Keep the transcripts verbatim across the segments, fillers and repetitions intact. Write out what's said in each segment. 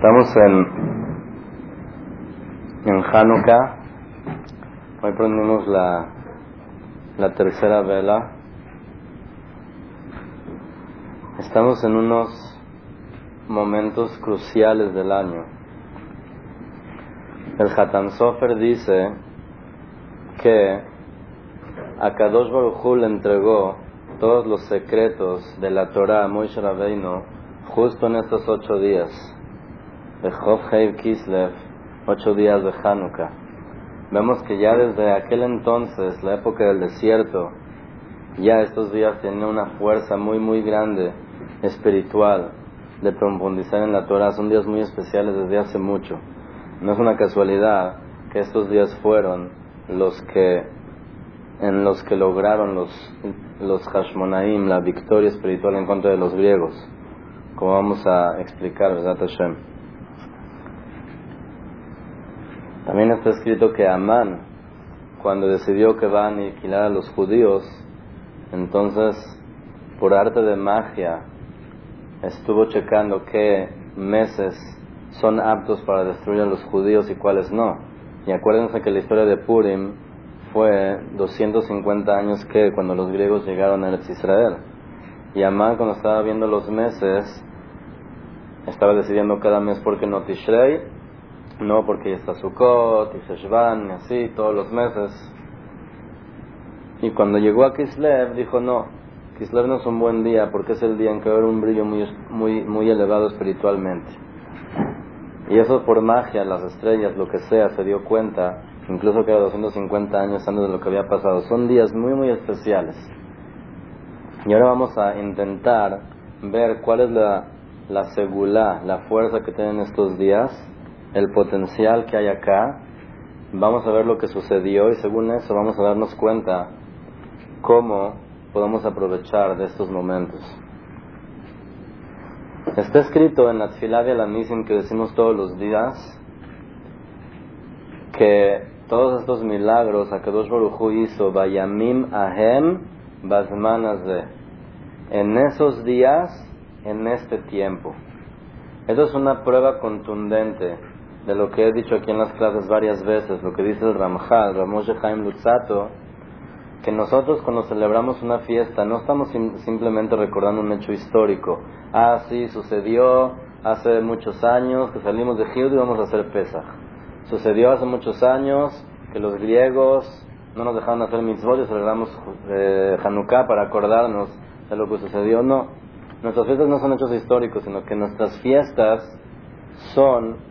Estamos en, en Hanukkah. Hoy prendimos la, la tercera vela. Estamos en unos momentos cruciales del año. El Hatan Sofer dice que a Kadosh Baruj Hu le entregó todos los secretos de la Torah a Moshe Rabbeinu justo en estos ocho días de Chof Heiv Kislev, ocho días de Hanukkah. Vemos que ya desde aquel entonces, la época del desierto, ya estos días tienen una fuerza muy muy grande espiritual de profundizar en la Torah. Son días muy especiales desde hace mucho. No es una casualidad que estos días fueron los que en los que lograron los los Hashmonaim la victoria espiritual en contra de los griegos, como vamos a explicar, ¿verdad, Hashem? También está escrito que Amán, cuando decidió que va a aniquilar a los judíos, entonces por arte de magia estuvo checando qué meses son aptos para destruir a los judíos y cuáles no. Y acuérdense que la historia de Purim fue doscientos cincuenta años que cuando los griegos llegaron a Eretz Israel. Y Amán, cuando estaba viendo los meses, estaba decidiendo cada mes por qué no Tishrei, no porque ya está Sukkot y Sheshvan y así todos los meses. Y cuando llegó a Kislev dijo no, Kislev no es un buen día porque es el día en que va a haber un brillo muy, muy, muy elevado espiritualmente. Y eso por magia, las estrellas, lo que sea, se dio cuenta, incluso que era doscientos cincuenta años antes de lo que había pasado. Son días muy muy especiales. Y ahora vamos a intentar ver cuál es la, la segulá, la fuerza que tienen estos días, el potencial que hay acá. Vamos a ver lo que sucedió y según eso vamos a darnos cuenta cómo podemos aprovechar de estos momentos. Está escrito en la Tfilá de Alamisim que decimos todos los días que todos estos milagros HaKadosh Baruj Hu hizo Vayamim Ahem Bazman Hazeh, en esos días, en este tiempo. Eso es una prueba contundente de lo que he dicho aquí en las clases varias veces, lo que dice el Ramjal, Rav Moshe Chaim Luzzatto, que nosotros cuando celebramos una fiesta no estamos sim- simplemente recordando un hecho histórico. Ah, sí, sucedió hace muchos años que salimos de Egipto y vamos a hacer Pesach. Sucedió hace muchos años que los griegos no nos dejaron hacer mitzvot y celebramos eh, Hanukkah para acordarnos de lo que sucedió. No, nuestras fiestas no son hechos históricos, sino que nuestras fiestas son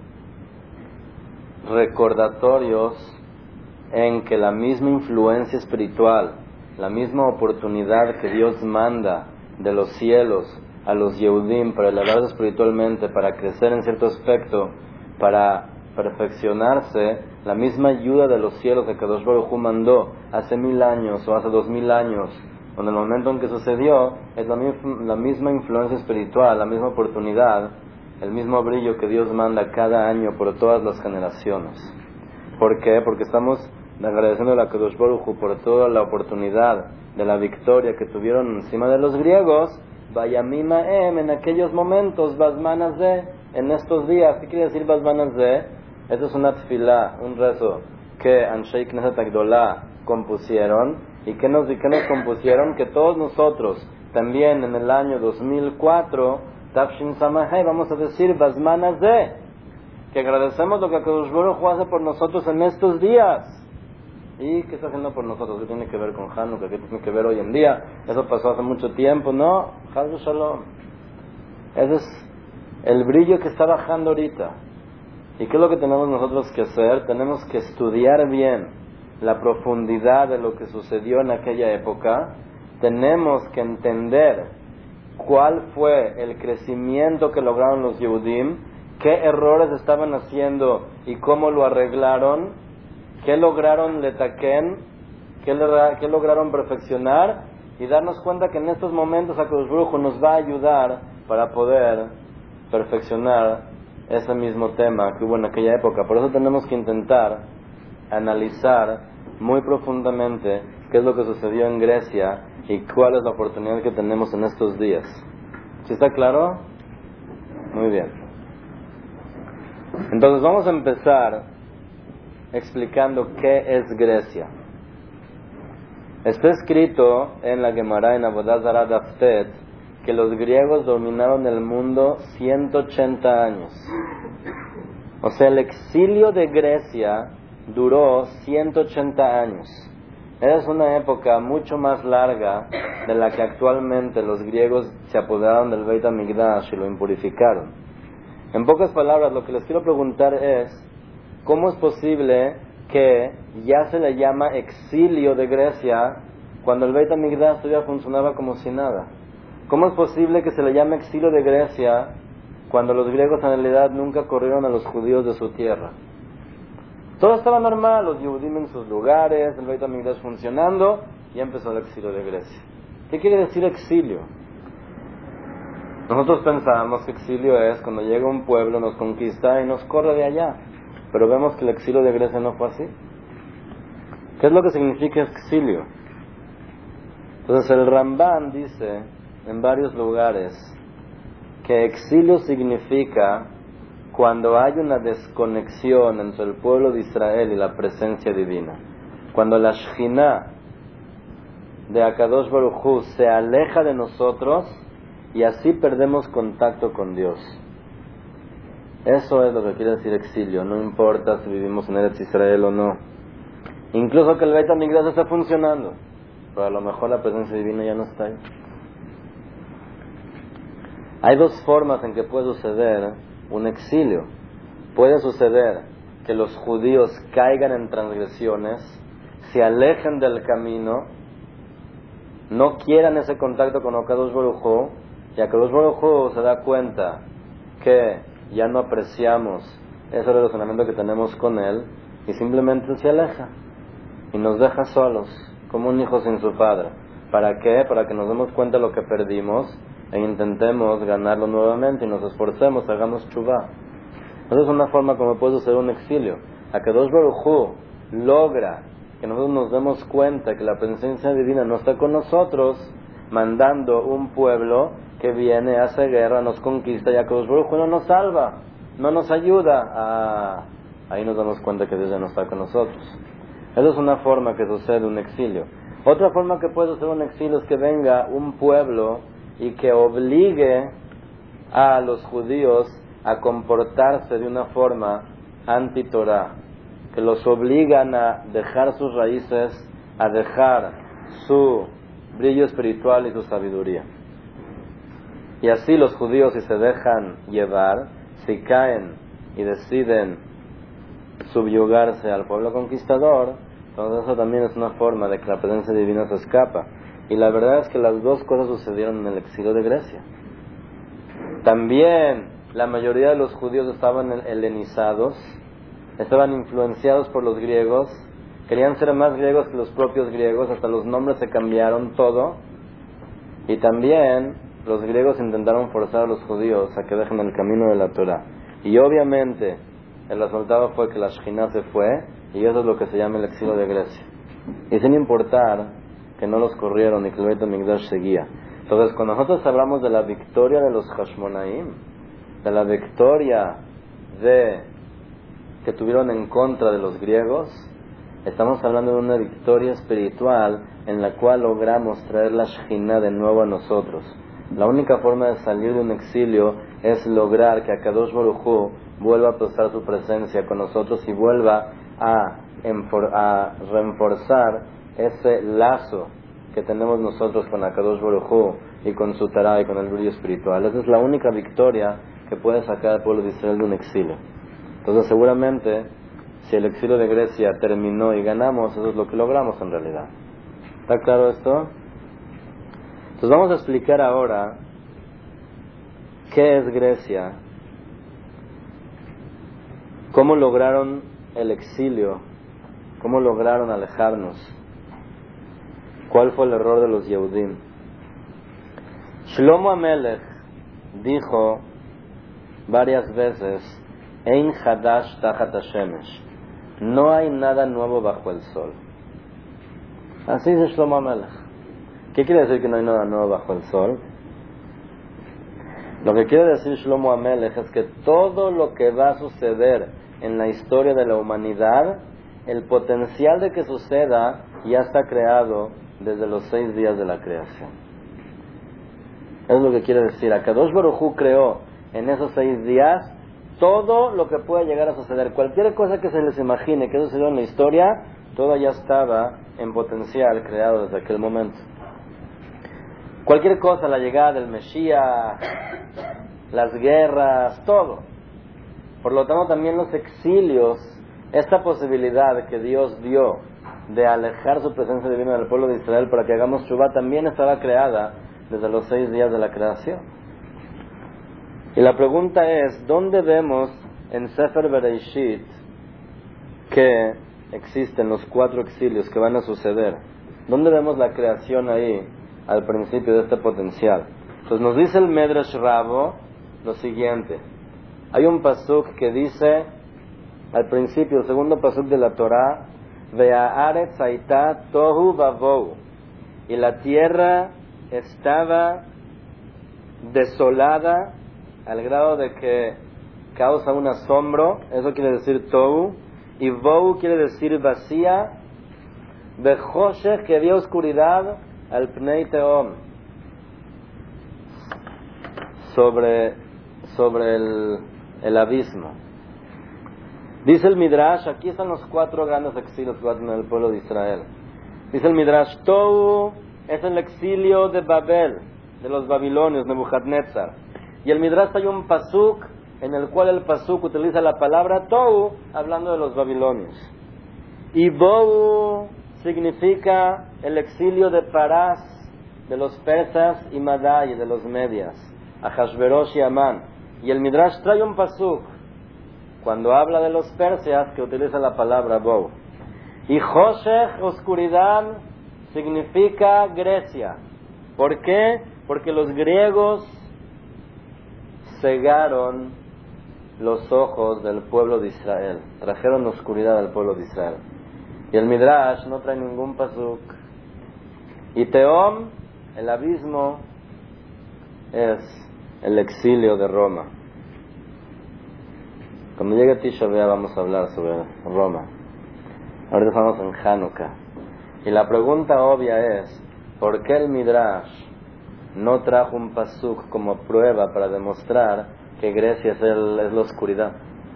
recordatorios en que la misma influencia espiritual, la misma oportunidad que Dios manda de los cielos a los Yehudim para elevarse espiritualmente, para crecer en cierto aspecto, para perfeccionarse, la misma ayuda de los cielos que Kadosh Baruj Hu mandó hace mil años o hace dos mil años, en el momento en que sucedió, es la, la misma influencia espiritual, la misma oportunidad, el mismo brillo que Dios manda cada año por todas las generaciones. ¿Por qué? Porque estamos agradeciendo a Kadosh Baruj Hu por toda la oportunidad de la victoria que tuvieron encima de los griegos, Vayamim Ahem, en aquellos momentos, Bazman Hazeh, en estos días. ¿Qué quiere decir Bazman Hazeh? Eso es una tefilá, un rezo que Anshei Knesset Agdolá compusieron. ¿Y qué nos, y qué nos compusieron? Que todos nosotros, también en el año dos mil cuatro, Tafshin Samahai, vamos a decir Bazman Hazeh, que agradecemos lo que Kadosh Baruj Hu hace por nosotros en estos días. ¿Y qué está haciendo por nosotros? ¿Qué tiene que ver con Hanukkah? ¿Qué tiene que ver hoy en día? Eso pasó hace mucho tiempo. No, Chas Shalom. Ese es el brillo que está bajando ahorita. ¿Y qué es lo que tenemos nosotros que hacer? Tenemos que estudiar bien la profundidad de lo que sucedió en aquella época. Tenemos que entender cuál fue el crecimiento que lograron los Yehudim, qué errores estaban haciendo y cómo lo arreglaron, qué lograron letaken, qué, qué lograron perfeccionar, y darnos cuenta que en estos momentos HaKadosh Baruj Hu nos va a ayudar para poder perfeccionar ese mismo tema que hubo en aquella época. Por eso tenemos que intentar analizar muy profundamente qué es lo que sucedió en Grecia y cuál es la oportunidad que tenemos en estos días. ¿Sí está claro? Muy bien. Entonces vamos a empezar explicando qué es Grecia. Está escrito en la Gemara en Avodah Zarah Daf Tet que los griegos dominaron el mundo ciento ochenta años. O sea, el exilio de Grecia duró ciento ochenta años. Es una época mucho más larga de la que actualmente los griegos se apoderaron del Beit HaMikdash y lo impurificaron. En pocas palabras, lo que les quiero preguntar es, ¿cómo es posible que ya se le llama exilio de Grecia cuando el Beit HaMikdash todavía funcionaba como si nada? ¿Cómo es posible que se le llame exilio de Grecia cuando los griegos en realidad nunca corrieron a los judíos de su tierra? Todo estaba normal, los Yehudim en sus lugares, el Beit HaMikdash funcionando, y empezó el exilio de Grecia. ¿Qué quiere decir exilio? Nosotros pensábamos que exilio es cuando llega un pueblo, nos conquista y nos corre de allá. Pero vemos que el exilio de Grecia no fue así. ¿Qué es lo que significa exilio? Entonces el Ramban dice en varios lugares que exilio significa cuando hay una desconexión entre el pueblo de Israel y la presencia divina. Cuando la Shekhinah de Akadosh Baruj Hu se aleja de nosotros y así perdemos contacto con Dios. Eso es lo que quiere decir exilio. No importa si vivimos en Eretz Israel o no. Incluso que el Beit HaMikdash está funcionando, pero a lo mejor la presencia divina ya no está ahí. Hay dos formas en que puede suceder un exilio. Puede suceder que los judíos caigan en transgresiones, se alejen del camino, no quieran ese contacto con Akadosh Baruj Hu, y Akadosh Baruj Hu se da cuenta que ya no apreciamos ese relacionamiento que tenemos con Él, y simplemente se aleja y nos deja solos, como un hijo sin su padre. ¿Para qué? Para que nos demos cuenta de lo que perdimos e intentemos ganarlo nuevamente y nos esforcemos, hagamos chuvá. Esa es una forma como puede ser un exilio. Akadosh Baruj Hu logra que nosotros nos demos cuenta que la presencia divina no está con nosotros, mandando un pueblo que viene, hace guerra, nos conquista, y Akadosh Baruj Hu no nos salva, no nos ayuda. Ah, ahí nos damos cuenta que Dios ya no está con nosotros. Esa es una forma que sucede un exilio. Otra forma que puede suceder un exilio es que venga un pueblo y que obligue a los judíos a comportarse de una forma anti-Torah, que los obligan a dejar sus raíces, a dejar su brillo espiritual y su sabiduría. Y así los judíos, si se dejan llevar, si caen y deciden subyugarse al pueblo conquistador, entonces eso también es una forma de que la presencia divina se escapa. Y la verdad es que las dos cosas sucedieron en el exilio de Grecia. También la mayoría de los judíos estaban helenizados, estaban influenciados por los griegos, querían ser más griegos que los propios griegos, hasta los nombres se cambiaron, todo. Y también los griegos intentaron forzar a los judíos a que dejen el camino de la Torah. Y obviamente el resultado fue que la Shekhinah se fue, y eso es lo que se llama el exilio de Grecia. Y sin importar que no los corrieron y que el Beit HaMikdash seguía. Entonces, cuando nosotros hablamos de la victoria de los Hashmonaim, de la victoria de que tuvieron en contra de los griegos, estamos hablando de una victoria espiritual en la cual logramos traer la Shekhinah de nuevo a nosotros. La única forma de salir de un exilio es lograr que Akadosh Baruj Hu vuelva a prestar su presencia con nosotros y vuelva a, enfor- a reforzar ese lazo que tenemos nosotros con Akadosh Baruj Hu y con su Torah y con el brillo espiritual. Esa es la única victoria que puede sacar al pueblo de Israel de un exilio. Entonces seguramente si el exilio de Grecia terminó y ganamos, eso es lo que logramos en realidad. ¿Está claro esto? Entonces vamos a explicar ahora qué es Grecia, cómo lograron el exilio, cómo lograron alejarnos, cuál fue el error de los Yehudim. Shlomo HaMelech dijo varias veces: Ein Hadash Tachat HaShemesh, no hay nada nuevo bajo el sol. Así dice Shlomo HaMelech. ¿Qué quiere decir que no hay nada nuevo bajo el sol? Lo que quiere decir Shlomo Amelech es que todo lo que va a suceder en la historia de la humanidad, el potencial de que suceda ya está creado desde los seis días de la creación. Es lo que quiere decir. Akadosh Baruj Hu creó en esos seis días todo lo que pueda llegar a suceder. Cualquier cosa que se les imagine que sucedió en la historia, todo ya estaba en potencial creado desde aquel momento. Cualquier cosa, la llegada del Mesías, las guerras, todo. Por lo tanto, también los exilios, esta posibilidad que Dios dio de alejar su presencia divina del pueblo de Israel para que hagamos Shuvá, también estaba creada desde los seis días de la creación. Y la pregunta es, ¿dónde vemos en Sefer Bereishit que existen los cuatro exilios que van a suceder? ¿Dónde vemos la creación ahí, al principio de este potencial? Entonces nos dice el Medrash Rabo lo siguiente. Hay un pasuk que dice, al principio, el segundo pasuk de la Torah, Ve'haaretz haitá tohu vavou, y la tierra estaba desolada al grado de que causa un asombro. Eso quiere decir tohu, y vou quiere decir vacía. Bechoshech, que había oscuridad, al pnei teom, sobre sobre el, el abismo. Dice el Midrash, aquí están los cuatro grandes exilios que va a tener el pueblo de Israel. Dice el Midrash, Tohu es el exilio de Babel, de los babilonios, Nebuchadnezzar. Y el Midrash hay un pasuk en el cual el pasuk utiliza la palabra Tohu hablando de los babilonios. Y Bou significa el exilio de Parás, de los persas, y Madai, de los medias, Ahashverosh y Amán. Y el Midrash trae un pasuk cuando habla de los persas que utiliza la palabra Bou. Y Joshech, oscuridad, significa Grecia. ¿Por qué? Porque los griegos cegaron los ojos del pueblo de Israel, trajeron oscuridad al pueblo de Israel. Y el Midrash no trae ningún pasuk. Y Teom, el abismo, es el exilio de Roma. Cuando llegue Tisha B'Av vamos a hablar sobre Roma. Ahora estamos en Hanukkah. Y la pregunta obvia es, ¿por qué el Midrash no trajo un pasuk como prueba para demostrar que Grecia es, el, es la oscuridad?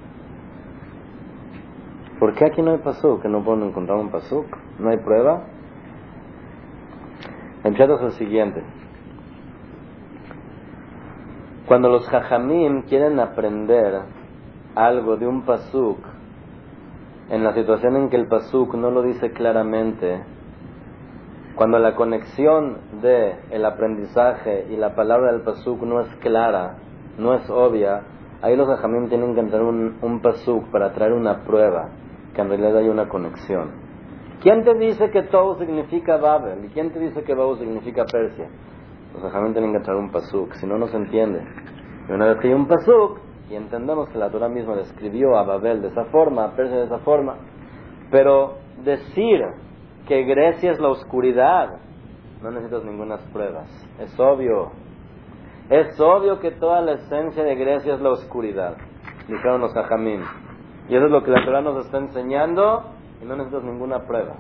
¿Por qué aquí no hay pasuk? ¿Que no pueden encontrar un pasuk? ¿No hay prueba? El chat es el siguiente. Cuando los jajamim quieren aprender algo de un pasuk, en la situación en que el pasuk no lo dice claramente, cuando la conexión de el aprendizaje y la palabra del pasuk no es clara, no es obvia, ahí los jajamim tienen que entrar un, un pasuk para traer una prueba que en realidad hay una conexión. ¿Quién te dice que todo significa Babel? ¿Y quién te dice que Babel significa Persia? Los jajamim tienen que traer un pasuk, si no, no se entiende. Y una vez que hay un pasuk, y entendemos que la Torah misma describió a Babel de esa forma, a Persia de esa forma, pero decir que Grecia es la oscuridad, no necesitas ninguna pruebas. Es obvio. Es obvio que toda la esencia de Grecia es la oscuridad, dijeron los jajamim. Y eso es lo que la Torah nos está enseñando, y no necesitas ninguna prueba.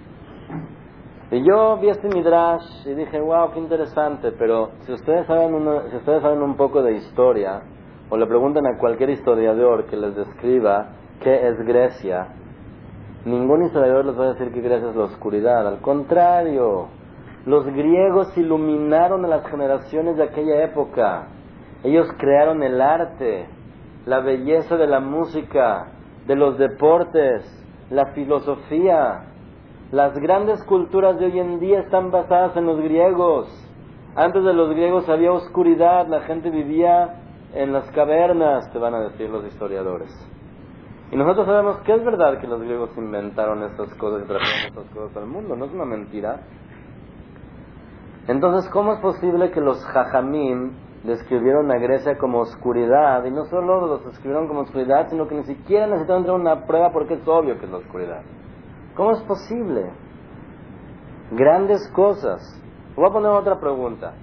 Y yo vi este Midrash y dije, wow, qué interesante, pero si ustedes saben, una, si ustedes saben un poco de historia, o le preguntan a cualquier historiador que les describa qué es Grecia, ningún historiador les va a decir que Grecia es la oscuridad. Al contrario, los griegos iluminaron a las generaciones de aquella época. Ellos crearon el arte, la belleza de la música, de los deportes, la filosofía. Las grandes culturas de hoy en día están basadas en los griegos. Antes de los griegos había oscuridad, la gente vivía en las cavernas, te van a decir los historiadores. Y nosotros sabemos que es verdad que los griegos inventaron estas cosas y trajeron estas cosas al mundo, no es una mentira. Entonces, ¿cómo es posible que los jajamim describieron a Grecia como oscuridad? Y no solo los describieron como oscuridad, sino que ni siquiera necesitaron tener una prueba porque es obvio que es la oscuridad. ¿Cómo es posible? Grandes cosas. Voy a poner otra pregunta.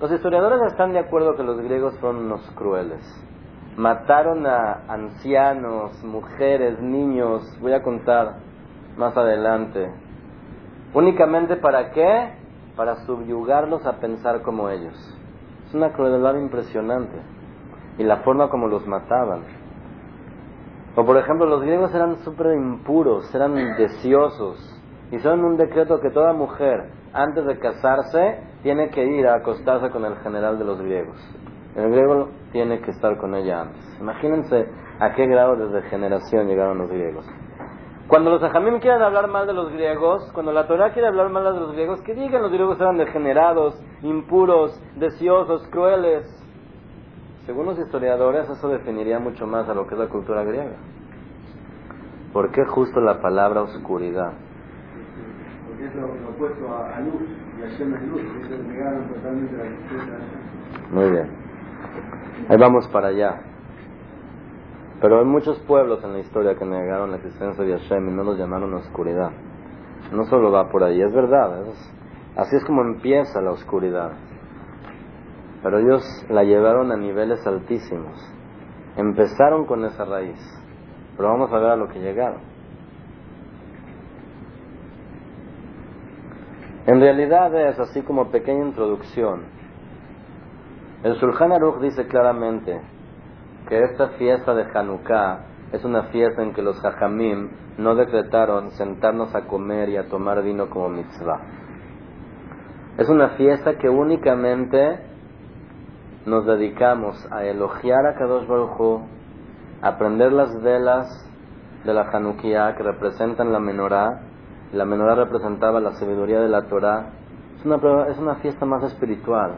Los historiadores están de acuerdo que los griegos fueron unos crueles. Mataron a ancianos, mujeres, niños, voy a contar más adelante. ¿Únicamente para qué? Para subyugarlos a pensar como ellos. Es una crueldad impresionante. Y la forma como los mataban. O por ejemplo, los griegos eran súper impuros, eran deseosos. Hicieron un decreto que toda mujer, antes de casarse, tiene que ir a acostarse con el general de los griegos. El griego tiene que estar con ella antes. Imagínense a qué grado de degeneración llegaron los griegos. Cuando los ajamim quieren hablar mal de los griegos, cuando la Torah quiere hablar mal de los griegos, que digan los griegos eran degenerados, impuros, deseosos, crueles. Según los historiadores, eso definiría mucho más a lo que es la cultura griega. ¿Por qué justo la palabra oscuridad? Porque es lo, lo opuesto a, a luz, y Hashem es luz, y ellos negaron totalmente la existencia de Hashem. Muy bien. Ahí vamos para allá. Pero hay muchos pueblos en la historia que negaron la existencia de Hashem y no los llamaron oscuridad. No solo va por ahí, es verdad. Es, así es como empieza la oscuridad. Pero ellos la llevaron a niveles altísimos. Empezaron con esa raíz. Pero vamos a ver a lo que llegaron. En realidad es así como pequeña introducción. El Shulchan Aruch dice claramente que esta fiesta de Hanukkah es una fiesta en que los Jajamim no decretaron sentarnos a comer y a tomar vino como mitzvah. Es una fiesta que únicamente nos dedicamos a elogiar a Kadosh Baruj Hu, a prender las velas de la Hanukkah que representan la menorá. La menorá representaba la sabiduría de la Torah. Es una, es una fiesta más espiritual.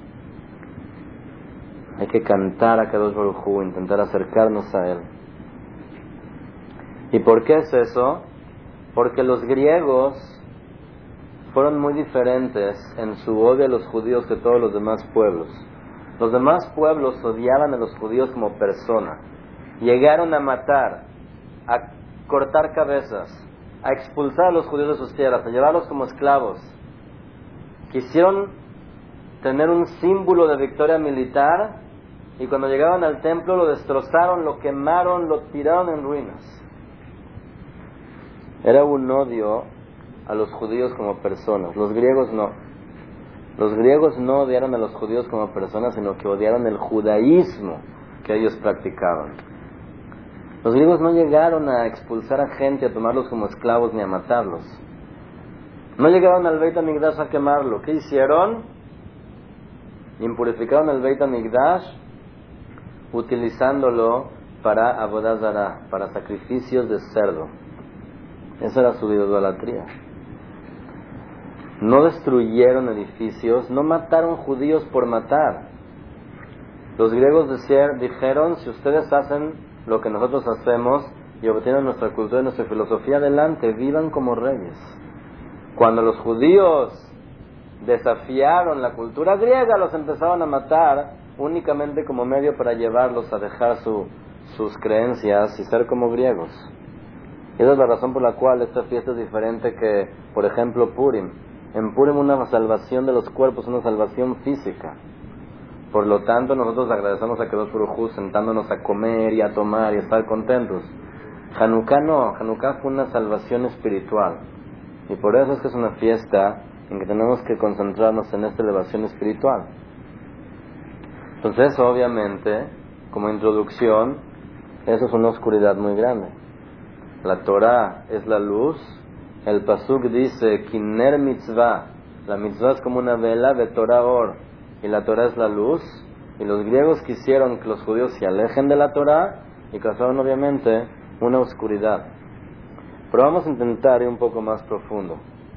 Hay que cantar a Kadosh Baruj Hu, intentar acercarnos a Él. ¿Y por qué es eso? Porque los griegos fueron muy diferentes en su odio a los judíos que todos los demás pueblos. Los demás pueblos odiaban a los judíos como persona. Llegaron a matar, a cortar cabezas, a expulsar a los judíos de sus tierras, a llevarlos como esclavos. Quisieron tener un símbolo de victoria militar y cuando llegaban al templo lo destrozaron, lo quemaron, lo tiraron en ruinas. Era un odio a los judíos como personas. Los griegos no. Los griegos no odiaron a los judíos como personas, sino que odiaron el judaísmo que ellos practicaban. Los griegos no llegaron a expulsar a gente, a tomarlos como esclavos, ni a matarlos. No llegaron al Beit HaMikdash a quemarlo. ¿Qué hicieron? Impurificaron el Beit HaMikdash utilizándolo para Avodah Zarah, para sacrificios de cerdo. Esa era su idolatría. No destruyeron edificios, no mataron judíos por matar. Los griegos dijeron, si ustedes hacen lo que nosotros hacemos y obtienen nuestra cultura y nuestra filosofía, adelante, vivan como reyes. Cuando los judíos desafiaron la cultura griega, los empezaron a matar únicamente como medio para llevarlos a dejar su, sus creencias y ser como griegos. Y esa es la razón por la cual esta fiesta es diferente que, por ejemplo, Purim. En Purim una salvación de los cuerpos, una salvación física. Por lo tanto, nosotros agradecemos a Kadosh Baruj Hu sentándonos a comer y a tomar y a estar contentos. Hanukkah no, Hanukkah fue una salvación espiritual. Y por eso es que es una fiesta en que tenemos que concentrarnos en esta elevación espiritual. Entonces, obviamente, como introducción, eso es una oscuridad muy grande. La Torah es la luz. El pasuk dice, Kiner mitzvah. La mitzvah es como una vela de Torah or. Y la Torah es la luz. Y los griegos quisieron que los judíos se alejen de la Torah y causaron obviamente una oscuridad. Pero vamos a intentar ir un poco más profundo.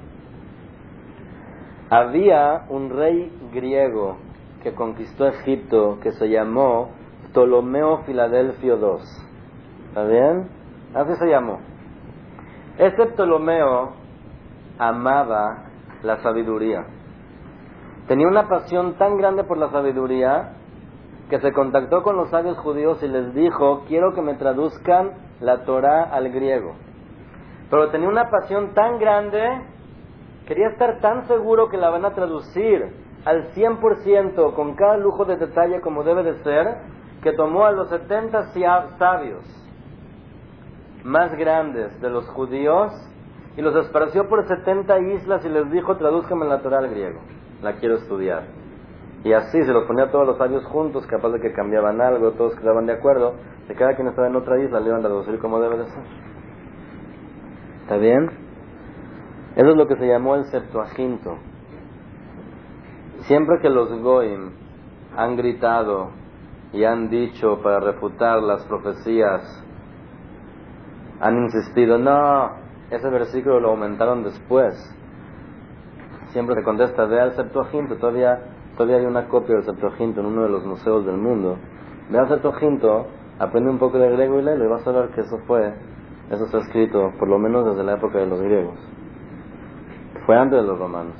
Había un rey griego que conquistó Egipto que se llamó Ptolomeo Filadelfio segundo. ¿Está bien? Así se llamó. Este Ptolomeo amaba la sabiduría. Tenía una pasión tan grande por la sabiduría que se contactó con los sabios judíos y les dijo, quiero que me traduzcan la Torah al griego. Pero tenía una pasión tan grande, quería estar tan seguro que la van a traducir al cien por ciento, con cada lujo de detalle como debe de ser, que tomó a los setenta sabios más grandes de los judíos y los esparció por setenta islas y les dijo: tradúzcame la Torah al griego, la quiero estudiar. Y así se los ponía a todos los sabios juntos, capaz de que cambiaban algo, todos quedaban de acuerdo, de cada quien estaba en otra isla le iban a traducir como debe de ser. ¿Está bien? Eso es lo que se llamó el Septuaginto. Siempre que los Goim han gritado y han dicho para refutar las profecías, han insistido: no, ese versículo lo aumentaron después. Siempre se contesta: ve al Septuaginto, todavía, todavía hay una copia del Septuaginto en uno de los museos del mundo. Ve al Septuaginto, aprende un poco de griego y léelo, y vas a ver que eso fue, eso está escrito por lo menos desde la época de los griegos. Fue antes de los romanos.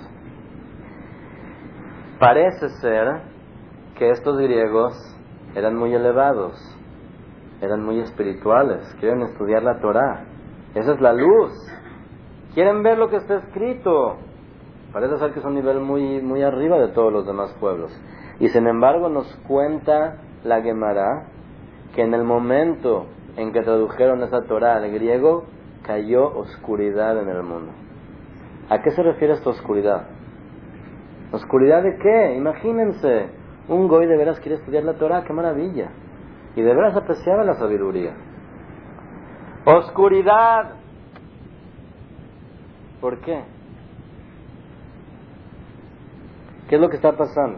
Parece ser que estos griegos eran muy elevados, eran muy espirituales, quieren estudiar la Torah. Esa es la luz. Quieren ver lo que está escrito. Parece ser que es un nivel muy, muy arriba de todos los demás pueblos. Y sin embargo nos cuenta la Gemara que en el momento en que tradujeron esa Torah al griego, cayó oscuridad en el mundo. ¿A qué se refiere esta oscuridad? ¿Oscuridad de qué? Imagínense, un goy de veras quiere estudiar la Torah, qué maravilla. Y de veras apreciaba la sabiduría. ¡Oscuridad! ¿Por qué? ¿Qué es lo que está pasando?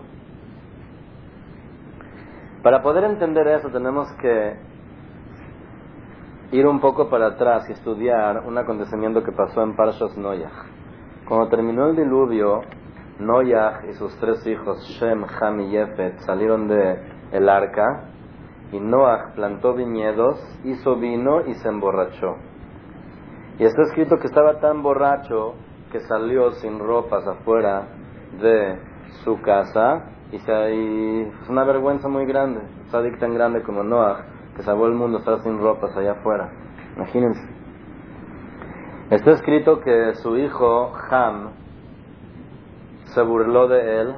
Para poder entender eso tenemos que ir un poco para atrás y estudiar un acontecimiento que pasó en Parshas Noach. Cuando terminó el diluvio, Noach y sus tres hijos, Shem, Ham y Yefet, salieron de el arca, y Noach plantó viñedos, hizo vino y se emborrachó. Y está escrito que estaba tan borracho que salió sin ropas afuera de su casa, y, se, y es una vergüenza muy grande, un tzadik tan grande como Noach, que salvó el mundo, estar sin ropas allá afuera. Imagínense. Está escrito que su hijo Ham se burló de él,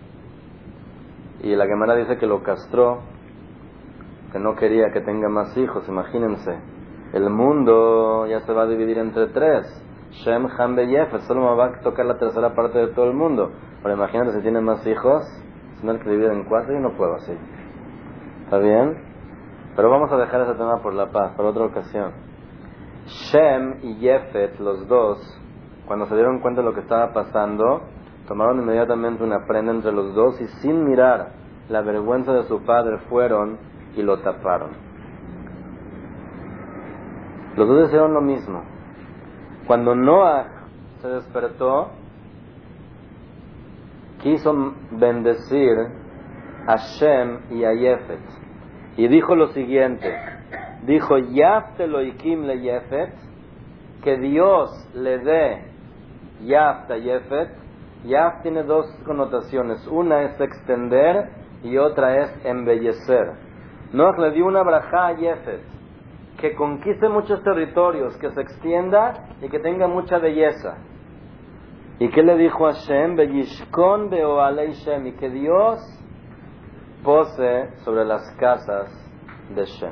y la Gemara dice que lo castró, que no quería que tenga más hijos. Imagínense, el mundo ya se va a dividir entre tres, Shem, Ham y Yefet, solo me va a tocar la tercera parte de todo el mundo. Pero imagínate, si tienen más hijos, si no hay que dividir en cuatro, y no puedo así. ¿Está bien? Pero vamos a dejar ese tema por la paz, para otra ocasión. Shem y Yefet, los dos, cuando se dieron cuenta de lo que estaba pasando, tomaron inmediatamente una prenda entre los dos y sin mirar la vergüenza de su padre fueron y lo taparon. Los dos hicieron lo mismo. Cuando Noach se despertó, quiso bendecir a Shem y a Yefet y dijo lo siguiente: dijo, Yaft Elohikim le Yefet, que Dios le dé Yaft a Yefet. Yaft tiene dos connotaciones, una es extender y otra es embellecer. Noach le dio una brajá a Yefet, que conquiste muchos territorios, que se extienda y que tenga mucha belleza. ¿Y qué le dijo a Shem? Beyishkon beoalei Shem, y que Dios pose sobre las casas de Shem.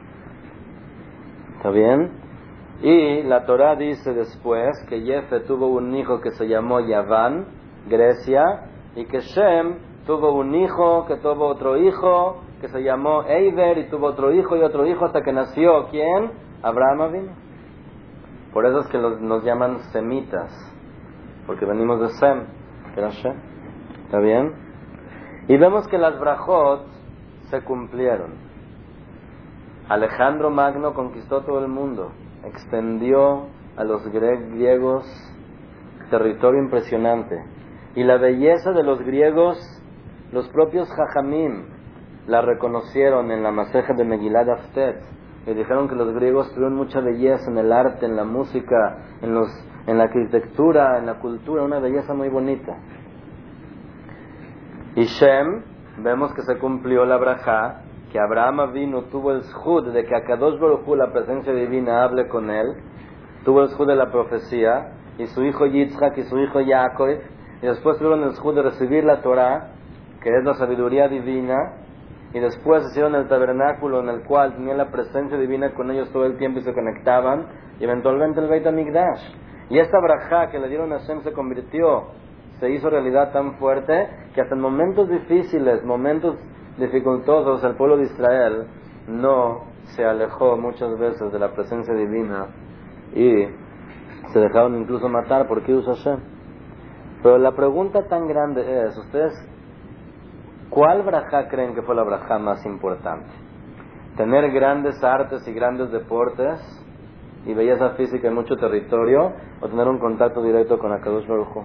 ¿Está bien? Y la Torah dice después que Yefet tuvo un hijo que se llamó Yaván, Grecia, y que Shem tuvo un hijo que tuvo otro hijo que se llamó Eiber, y tuvo otro hijo y otro hijo hasta que nació, ¿quién? Abraham Avinu. Por eso es que los, nos llaman semitas, porque venimos de Sem, que era Shem. ¿Está bien? Y vemos que las brajot se cumplieron. Alejandro Magno conquistó todo el mundo, extendió a los griegos territorio impresionante. Y la belleza de los griegos, los propios Jajamim la reconocieron en la Maseja de Megilad Aftet, y dijeron que los griegos tuvieron mucha belleza en el arte, en la música, en, los, en la arquitectura, en la cultura, una belleza muy bonita. Y Shem, vemos que se cumplió la brajá, que Abraham Avinu tuvo el shud de que Akadosh Baruj Hu, la presencia divina, hable con él, tuvo el shud de la profecía, y su hijo Yitzhak y su hijo Yaakov, y después tuvieron el zhut de recibir la Torah, que es la sabiduría divina, y después hicieron el tabernáculo en el cual tenían la presencia divina con ellos todo el tiempo y se conectaban, y eventualmente el Beit HaMikdash. Y esta brajá que le dieron a Hashem se convirtió, se hizo realidad tan fuerte, que hasta en momentos difíciles, momentos dificultosos, el pueblo de Israel no se alejó muchas veces de la presencia divina, y se dejaron incluso matar por Kiddush Hashem. Pero la pregunta tan grande es, ¿ustedes cuál brajá creen que fue la brajá más importante? ¿Tener grandes artes y grandes deportes y belleza física en mucho territorio, o tener un contacto directo con Akadosh Baruj Hu?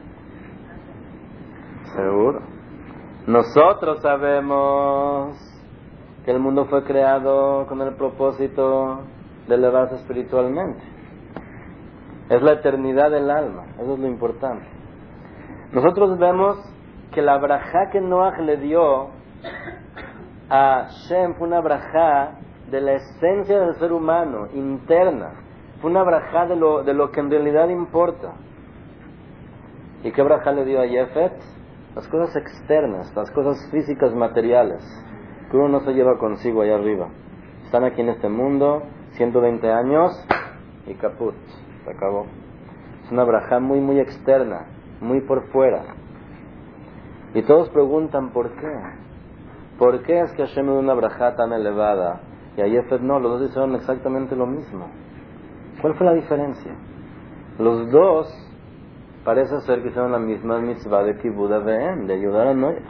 Seguro. Nosotros sabemos que el mundo fue creado con el propósito de elevarse espiritualmente. Es la eternidad del alma, eso es lo importante. Nosotros vemos que la brajá que Noach le dio a Shem fue una brajá de la esencia del ser humano, interna. Fue una brajá de lo, de lo que en realidad importa. ¿Y qué brajá le dio a Yefet? Las cosas externas, las cosas físicas, materiales, que uno no se lleva consigo allá arriba. Están aquí en este mundo, ciento veinte años, y caput, se acabó. Es una brajá muy, muy externa, muy por fuera. Y todos preguntan por qué. ¿Por qué es que Hashem dio una brajá tan elevada y a Yefet no? Los dos hicieron exactamente lo mismo. ¿Cuál fue la diferencia? Los dos parece ser que hicieron la misma mitzvah de Kibud Aveim, de ayudar a Noach.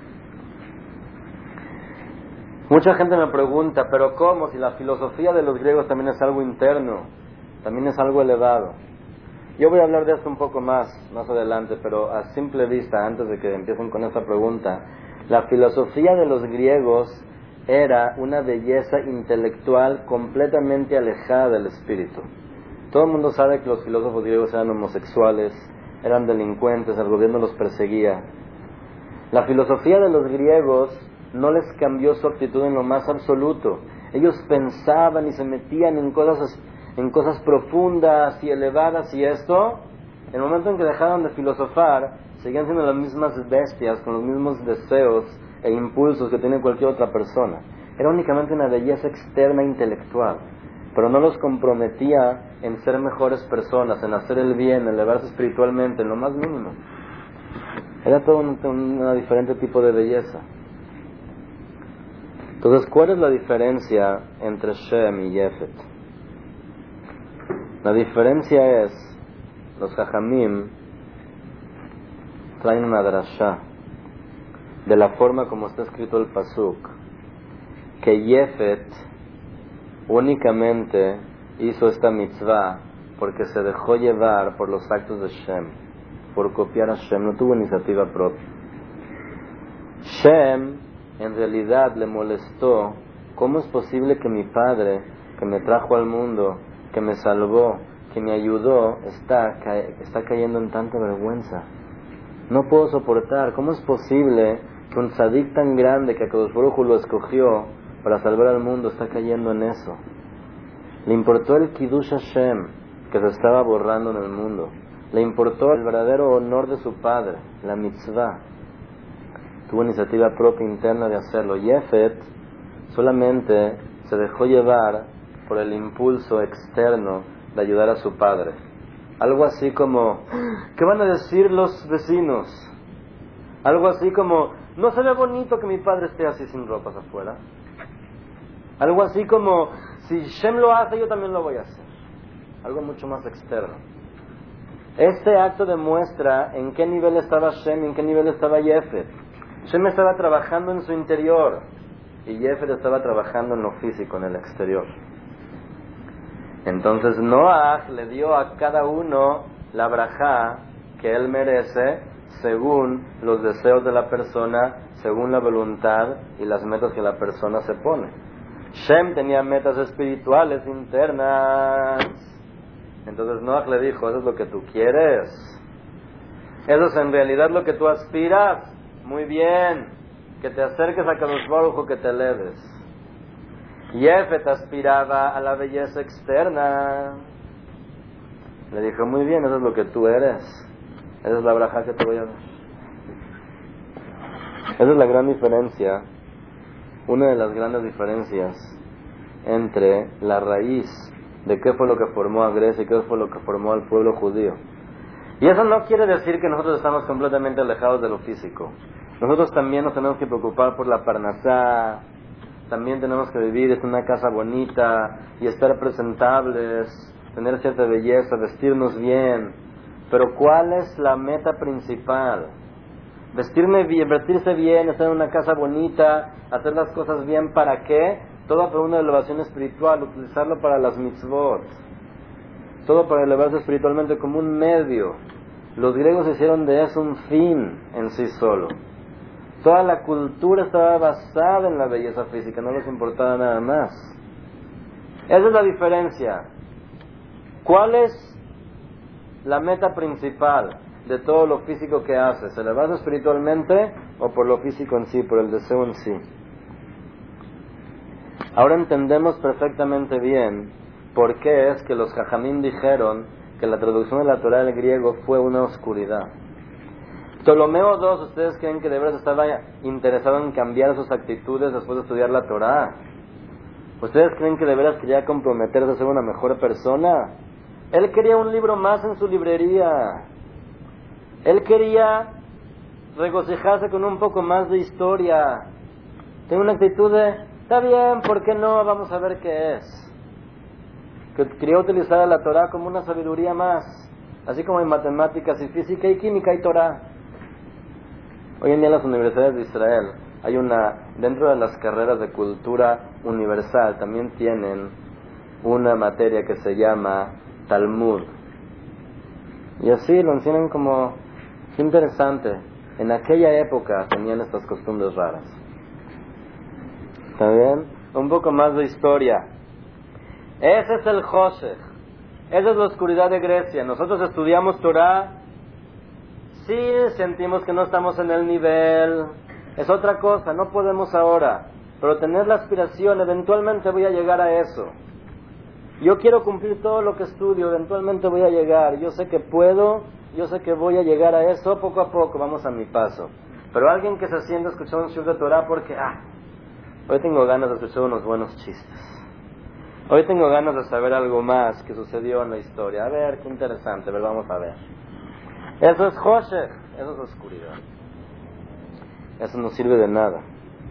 Mucha gente me pregunta, ¿pero cómo? Si la filosofía de los griegos también es algo interno, también es algo elevado. Yo voy a hablar de esto un poco más, más adelante, pero a simple vista, antes de que empiecen con esta pregunta, la filosofía de los griegos era una belleza intelectual completamente alejada del espíritu. Todo el mundo sabe que los filósofos griegos eran homosexuales, eran delincuentes, el gobierno los perseguía. La filosofía de los griegos no les cambió su actitud en lo más absoluto. Ellos pensaban y se metían en cosas, en cosas profundas y elevadas, y esto, en el momento en que dejaron de filosofar, seguían siendo las mismas bestias, con los mismos deseos e impulsos que tiene cualquier otra persona. Era únicamente una belleza externa intelectual, pero no los comprometía en ser mejores personas, en hacer el bien, en elevarse espiritualmente, en lo más mínimo. Era todo un, un diferente tipo de belleza. Entonces, ¿cuál es la diferencia entre Shem y Yefet? La diferencia es, los Jajamim traen una drashá de la forma como está escrito el pasuk, que Yefet únicamente hizo esta mitzvah porque se dejó llevar por los actos de Shem, por copiar a Shem, no tuvo iniciativa propia. Shem en realidad le molestó. ¿Cómo es posible que mi padre, que me trajo al mundo, que me salvó, que me ayudó, está, ca- está cayendo en tanta vergüenza? No puedo soportar. ¿Cómo es posible que un tzadik tan grande que Akadosh Baruj Hu lo escogió para salvar al mundo está cayendo en eso? Le importó el Kiddush Hashem, que se estaba borrando en el mundo. Le importó el verdadero honor de su padre, la mitzvah. Tuvo iniciativa propia interna de hacerlo. Yefet solamente se dejó llevar por el impulso externo de ayudar a su padre. Algo así como, ¿qué van a decir los vecinos? Algo así como, ¿no se ve bonito que mi padre esté así sin ropas afuera? Algo así como, si Shem lo hace, yo también lo voy a hacer. Algo mucho más externo. Este acto demuestra en qué nivel estaba Shem y en qué nivel estaba Yefet. Shem estaba trabajando en su interior y Yefet estaba trabajando en lo físico, en el exterior. Entonces Noach le dio a cada uno la brajá que él merece según los deseos de la persona, según la voluntad y las metas que la persona se pone. Shem tenía metas espirituales internas. Entonces Noach le dijo, ¿eso es lo que tú quieres? ¿Eso es en realidad lo que tú aspiras? Muy bien, que te acerques a Kadosh Baruj Hu, que te eleves. Yefet aspiraba a la belleza externa. Le dijo, muy bien, eso es lo que tú eres. Esa es la braja que te voy a dar. Esa es la gran diferencia, una de las grandes diferencias entre la raíz de qué fue lo que formó a Grecia y qué fue lo que formó al pueblo judío. Y eso no quiere decir que nosotros estamos completamente alejados de lo físico. Nosotros también nos tenemos que preocupar por la parnasá, también tenemos que vivir en una casa bonita y estar presentables, tener cierta belleza, vestirnos bien. Pero ¿cuál es la meta principal? Vestirme bien, vestirse bien, estar en una casa bonita, hacer las cosas bien, ¿para qué? Todo para una elevación espiritual, utilizarlo para las mitzvot. Todo para elevarse espiritualmente como un medio. Los griegos hicieron de eso un fin en sí solo. Toda la cultura estaba basada en la belleza física, no les importaba nada más. Esa es la diferencia. ¿Cuál es la meta principal de todo lo físico que haces? ¿Elevarse espiritualmente o por lo físico en sí, por el deseo en sí? Ahora entendemos perfectamente bien por qué es que los Jajamín dijeron que la traducción de la Torah al griego fue una oscuridad. Ptolomeo segundo, ¿ustedes creen que de verdad estaba interesado en cambiar sus actitudes después de estudiar la Torah? ¿Ustedes creen que de veras quería comprometerse a ser una mejor persona? Él quería un libro más en su librería. Él quería regocijarse con un poco más de historia. Tiene una actitud de, está bien, ¿por qué no? Vamos a ver qué es. Que quería utilizar la Torah como una sabiduría más. Así como en matemáticas y física y química y Torah. Hoy en día en las universidades de Israel hay una, dentro de las carreras de cultura universal, también tienen una materia que se llama Talmud. Y así lo enseñan como, qué interesante, en aquella época tenían estas costumbres raras. ¿Está bien? Un poco más de historia. Ese es el Joshech. Esa es la oscuridad de Grecia. Nosotros estudiamos Torah, sí sentimos que no estamos en el nivel, es otra cosa, no podemos ahora, pero tener la aspiración, eventualmente voy a llegar a eso. Yo quiero cumplir todo lo que estudio, eventualmente voy a llegar, yo sé que puedo, yo sé que voy a llegar a eso, poco a poco, vamos a mi paso. Pero alguien que se siente a escuchar un shiur de Torah porque, ah, hoy tengo ganas de escuchar unos buenos chistes. Hoy tengo ganas de saber algo más que sucedió en la historia. A ver, qué interesante, a ver, vamos a ver. Eso es Joshech, eso es oscuridad. Eso no sirve de nada.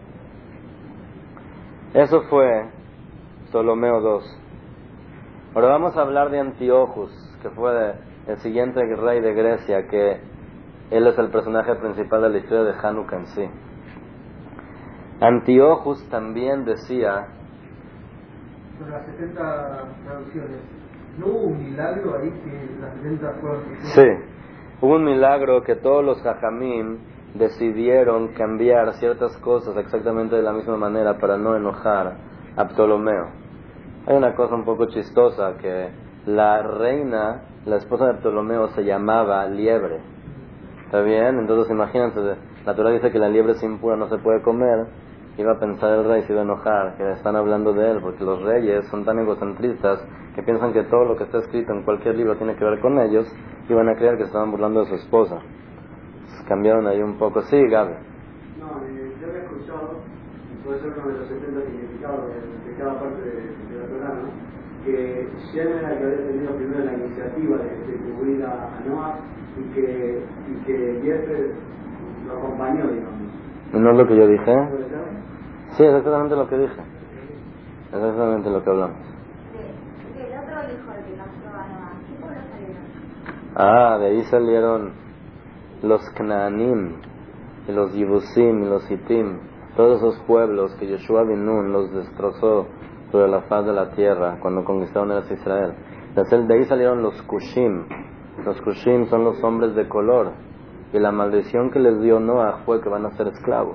Eso fue Ptolomeo segundo. Ahora vamos a hablar de Antíochus, que fue de, el siguiente rey de Grecia, que él es el personaje principal de la historia de Hanukkah en sí. Antíochus también decía... Sobre las setenta traducciones, ¿no hubo un milagro ahí que las setenta fueron? Sí, hubo un milagro que todos los Jajamim decidieron cambiar ciertas cosas exactamente de la misma manera para no enojar a Ptolomeo. Hay una cosa un poco chistosa, que la reina, la esposa de Ptolomeo, se llamaba Liebre. ¿Está bien? Entonces imagínense, la Torah dice que la liebre es impura, no se puede comer. Iba a pensar el rey, se iba a enojar, que están hablando de él, porque los reyes son tan egocentristas que piensan que todo lo que está escrito en cualquier libro tiene que ver con ellos, y van a creer que estaban burlando de su esposa. Entonces, cambiaron ahí un poco. Sí, Gaby. No, eh, yo había escuchado, y puede ser uno de los setenta significados de, de cada parte de, de la Torah, ¿no? Que Shem era el que había tenido primero la iniciativa de distribuir a, a Noah, y que, y que Jeffer lo acompañó, digamos. ¿No es lo que yo dije? Sí, es exactamente lo que dije. Es exactamente lo que hablamos. El otro hijo de nuestro Noah, ¿qué pueblo salieron? Ah, de ahí salieron los Knaanim, y los Yebusim, y los Hitim, todos esos pueblos que Yoshua bin Nun los destrozó sobre la faz de la tierra cuando conquistaron a Israel. De ahí salieron los Kushim. Los Kushim son los hombres de color, y la maldición que les dio Noah fue que van a ser esclavos.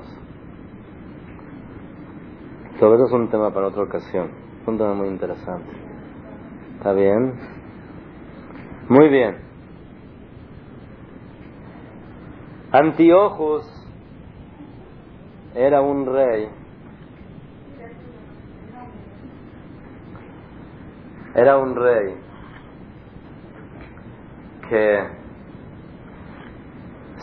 Todo eso es un tema para otra ocasión, es un tema muy interesante. ¿Está bien? Muy bien. Antíochus era un rey, era un rey que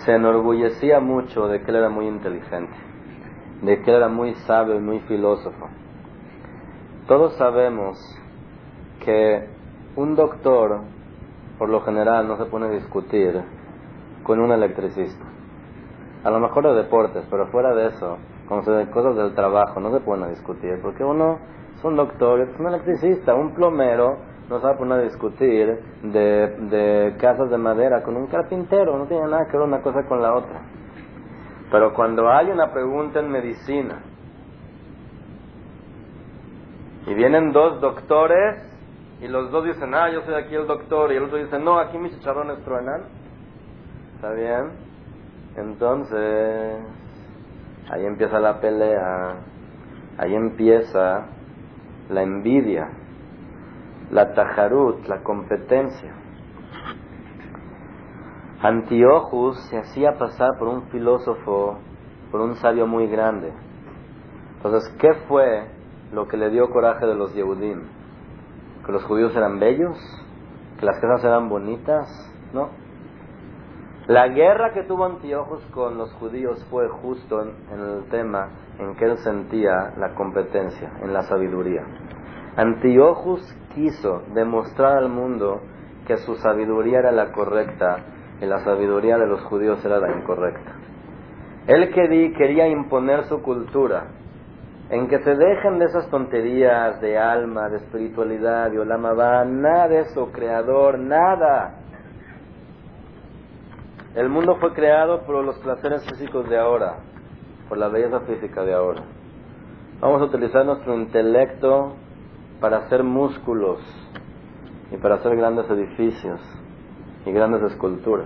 se enorgullecía mucho de que él era muy inteligente, de que él era muy sabio y muy filósofo. Todos sabemos que un doctor, por lo general, no se pone a discutir con un electricista. A lo mejor de deportes, pero fuera de eso, como se de cosas del trabajo, no se ponen a discutir, porque uno es un doctor, es un electricista, un plomero, no se va a poner a discutir de, de casas de madera con un carpintero, no tiene nada que ver una cosa con la otra. Pero cuando hay una pregunta en medicina, y vienen dos doctores, y los dos dicen, ah, yo soy aquí el doctor, y el otro dice, no, aquí mis chicharrones truenan, ¿está bien? Entonces, ahí empieza la pelea, ahí empieza la envidia, la tajarut, la competencia. Antíochus se hacía pasar por un filósofo, por un sabio muy grande. Entonces, ¿qué fue lo que le dio coraje de los Yehudim? ¿Que los judíos eran bellos? ¿Que las casas eran bonitas? No. La guerra que tuvo Antíochus con los judíos fue justo en, en el tema en que él sentía la competencia, en la sabiduría. Antíochus quiso demostrar al mundo que su sabiduría era la correcta y la sabiduría de los judíos era la incorrecta. Él quería, quería imponer su cultura, en que se dejen de esas tonterías de alma, de espiritualidad, de Olam Haba, nada de eso, creador, nada. El mundo fue creado por los placeres físicos de ahora, por la belleza física de ahora. Vamos a utilizar nuestro intelecto para hacer músculos y para hacer grandes edificios y grandes esculturas.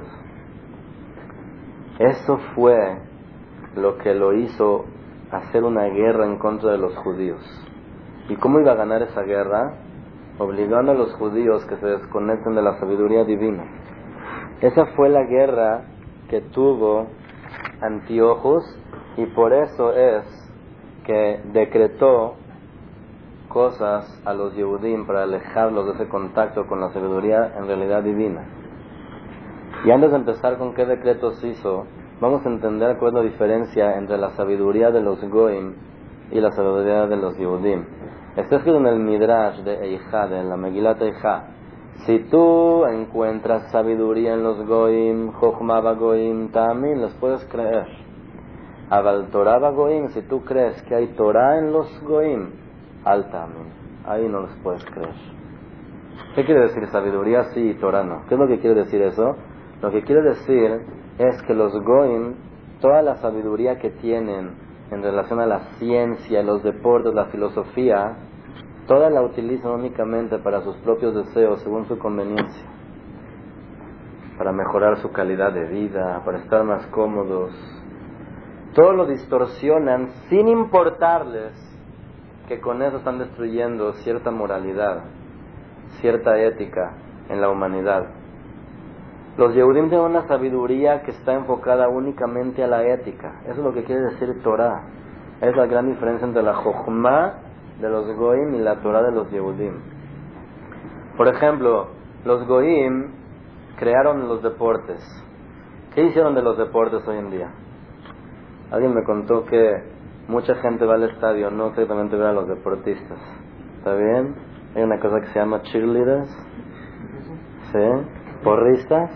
Eso fue lo que lo hizo hacer una guerra en contra de los judíos. ¿Y cómo iba a ganar esa guerra? Obligando a los judíos que se desconecten de la sabiduría divina. Esa fue la guerra que tuvo Antíochus, y por eso es que decretó cosas a los Yehudim para alejarlos de ese contacto con la sabiduría en realidad divina. Y antes de empezar con qué decretos hizo, vamos a entender cuál es la diferencia entre la sabiduría de los Goim y la sabiduría de los Yehudim. Está escrito en el Midrash de Eijá, de la Megilat Eijá: si tú encuentras sabiduría en los Goim, Jochma Bagoim, también les puedes creer. Aval Torah Bagoim, si tú crees que hay Torah en los Goim, al también, ahí no les puedes creer. ¿Qué quiere decir sabiduría sí y Torah no? ¿Qué es lo que quiere decir eso? Lo que quiere decir es que los Goim, toda la sabiduría que tienen en relación a la ciencia, los deportes, la filosofía, toda la utilizan únicamente para sus propios deseos, según su conveniencia, para mejorar su calidad de vida, para estar más cómodos. Todo lo distorsionan sin importarles que con eso están destruyendo cierta moralidad, cierta ética en la humanidad. Los Yehudim tienen una sabiduría que está enfocada únicamente a la ética. Eso es lo que quiere decir Torah. Es la gran diferencia entre la Jochma de los Goim y la Torah de los Yehudim. Por ejemplo, los Goim crearon los deportes. ¿Qué hicieron de los deportes hoy en día? Alguien me contó que mucha gente va al estadio, no exactamente ver a los deportistas. ¿Está bien? Hay una cosa que se llama cheerleaders. ¿Sí? ¿Porristas?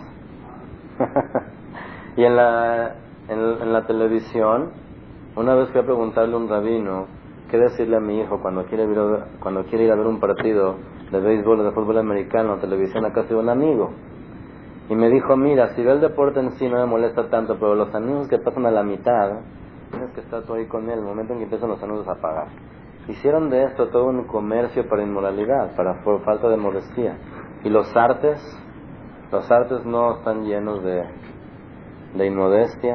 Y en la, en, en la televisión, una vez fui a preguntarle a un rabino qué decirle a mi hijo cuando quiere ir a, cuando quiere ir a ver un partido de béisbol o de fútbol americano, televisión, acá estoy un amigo. Y me dijo, mira, si ve el deporte en sí no me molesta tanto, pero los anuncios que pasan a la mitad, tienes que estar tú ahí con él, el momento en que empiezan los anuncios a pagar. Hicieron de esto todo un comercio para inmoralidad, para por falta de modestia. Y los artes, los artes no están llenos de, de inmodestia.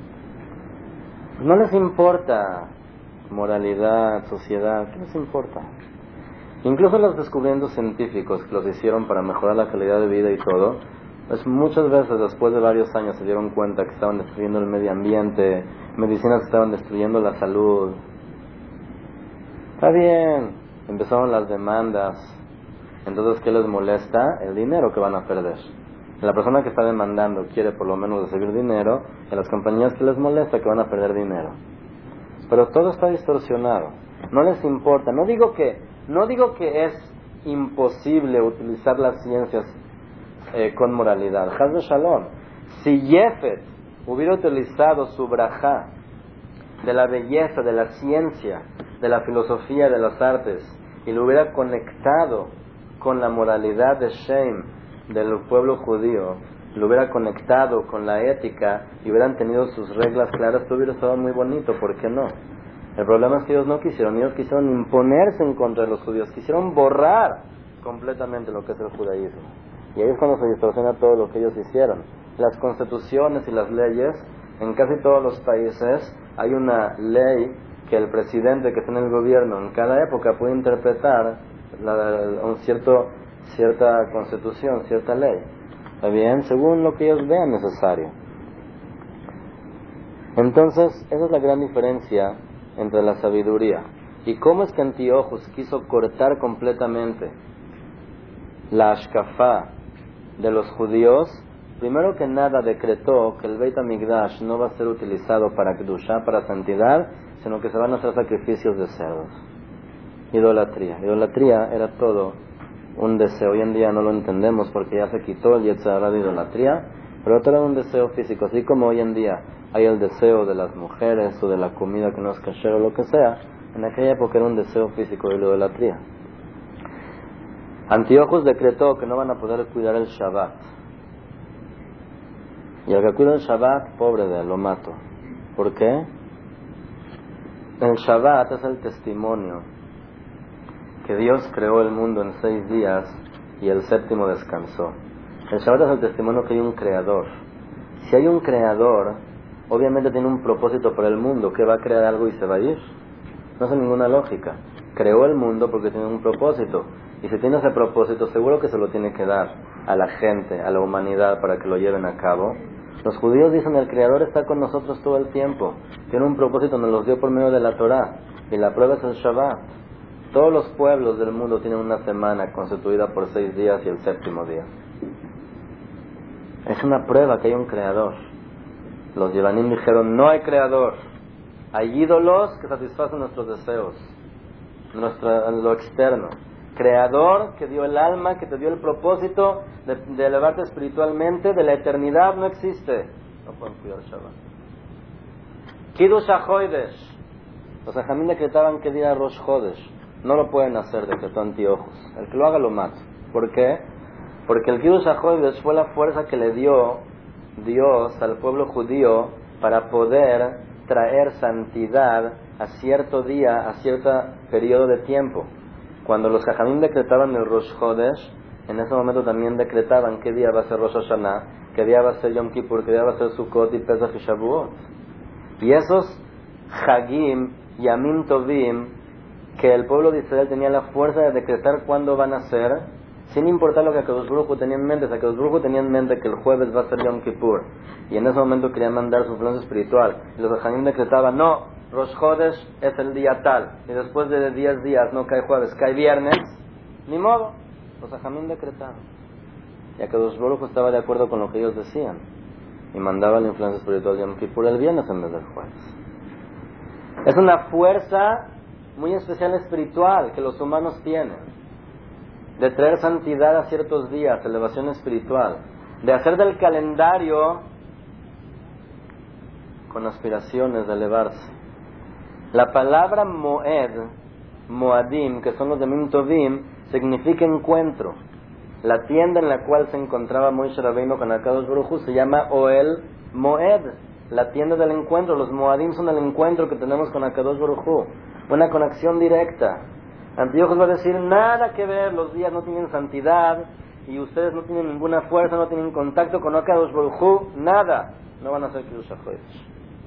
No les importa moralidad, sociedad, ¿qué les importa? Incluso los descubrimientos científicos que los hicieron para mejorar la calidad de vida y todo, pues muchas veces después de varios años se dieron cuenta que estaban destruyendo el medio ambiente, medicinas que estaban destruyendo la salud. Está bien, empezaron las demandas. Entonces, ¿qué les molesta? El dinero que van a perder. La persona que está demandando quiere por lo menos recibir dinero, y a las compañías que les molesta que van a perder dinero. Pero todo está distorsionado. No les importa. No digo que, no digo que es imposible utilizar las ciencias eh, con moralidad. Haz de Shalom. Si Yefet hubiera utilizado su brajá de la belleza, de la ciencia, de la filosofía, de las artes, y lo hubiera conectado con la moralidad de Shem del pueblo judío, lo hubiera conectado con la ética y hubieran tenido sus reglas claras, todo hubiera estado muy bonito. ¿Por qué no? El problema es que ellos no quisieron, ellos quisieron imponerse en contra de los judíos, quisieron borrar completamente lo que es el judaísmo. Y ahí es cuando se distorsiona todo lo que ellos hicieron. Las constituciones y las leyes, en casi todos los países hay una ley que el presidente que está en el gobierno en cada época puede interpretar la, la, un cierto, cierta constitución, cierta ley. ¿Está bien? Según lo que ellos vean necesario. Entonces, esa es la gran diferencia entre la sabiduría. ¿Y cómo es que Antíoco quiso cortar completamente la ashkafá de los judíos? Primero que nada decretó que el Beit HaMikdash no va a ser utilizado para Kedushá, para santidad, sino que se van a hacer sacrificios de cerdos. Idolatría. Idolatría era todo un deseo. Hoy en día no lo entendemos porque ya se quitó el Yetzer Hara de idolatría, pero todo era un deseo físico. Así como hoy en día hay el deseo de las mujeres o de la comida que no es kasher o lo que sea, en aquella época era un deseo físico de la idolatría. Antíoco decretó que no van a poder cuidar el Shabbat. Y el que cuida el Shabbat, pobre de él, lo mato. ¿Por qué? El Shabbat es el testimonio que Dios creó el mundo en seis días y el séptimo descansó. El Shabbat es el testimonio que hay un creador. Si hay un creador, obviamente tiene un propósito para el mundo, que va a crear algo y se va a ir. No hace ninguna lógica. Creó el mundo porque tiene un propósito. Y si tiene ese propósito, seguro que se lo tiene que dar a la gente, a la humanidad, para que lo lleven a cabo. Los judíos dicen, el Creador está con nosotros todo el tiempo. Tiene un propósito, nos los dio por medio de la Torah. Y la prueba es el Shabbat. Todos los pueblos del mundo tienen una semana constituida por seis días y el séptimo día. Es una prueba que hay un Creador. Los Yevanim dijeron, no hay Creador. Hay ídolos que satisfacen nuestros deseos, nuestra, lo externo. Creador que dio el alma, que te dio el propósito de, de elevarte espiritualmente, de la eternidad, no existe. No pueden cuidar Shabbat. Kiddush HaChodesh. Los Ajamín decretaban que día Rosh Chodesh. No lo pueden hacer, decretó Antíoco. El que lo haga lo mata. ¿Por qué? Porque el Kiddush HaChodesh fue la fuerza que le dio Dios al pueblo judío para poder traer santidad a cierto día, a cierto periodo de tiempo. Cuando los Jajamim decretaban el Rosh Chodesh, en ese momento también decretaban qué día va a ser Rosh Hashanah, qué día va a ser Yom Kippur, qué día va a ser Sukkot y Pesach y Shavuot. Y esos Hagim, Yamim Tovim, que el pueblo de Israel tenía la fuerza de decretar cuándo van a ser, sin importar lo que Akadosh Baruj Hu tenía en mente. Akadosh Baruj Hu tenía en mente que el jueves va a ser Yom Kippur, y en ese momento querían mandar su influencia espiritual. Y los Hagim decretaban, no, Rosh Chodesh es el día tal, y después de diez días no cae jueves, cae viernes, ni modo, los Ajamín decretaron. Y Akadosh Baruj Hu estaba de acuerdo con lo que ellos decían, y mandaba la influencia espiritual de Yom Kippur el viernes en vez del jueves. Es una fuerza muy especial espiritual que los humanos tienen, de traer santidad a ciertos días, elevación espiritual, de hacer del calendario con aspiraciones de elevarse. La palabra Moed, Moadim, que son los de Mim Tovim, significa encuentro. La tienda en la cual se encontraba Moishe Rabbeinu con Akadosh Baruj Hu se llama Oel Moed, la tienda del encuentro. Los Moadim son el encuentro que tenemos con Akadosh Baruj Hu, una conexión directa. Antíoco va a decir, nada que ver, los días no tienen santidad y ustedes no tienen ninguna fuerza, no tienen contacto con Akadosh Baruj Hu, nada, no van a hacer Kiddush HaChodesh.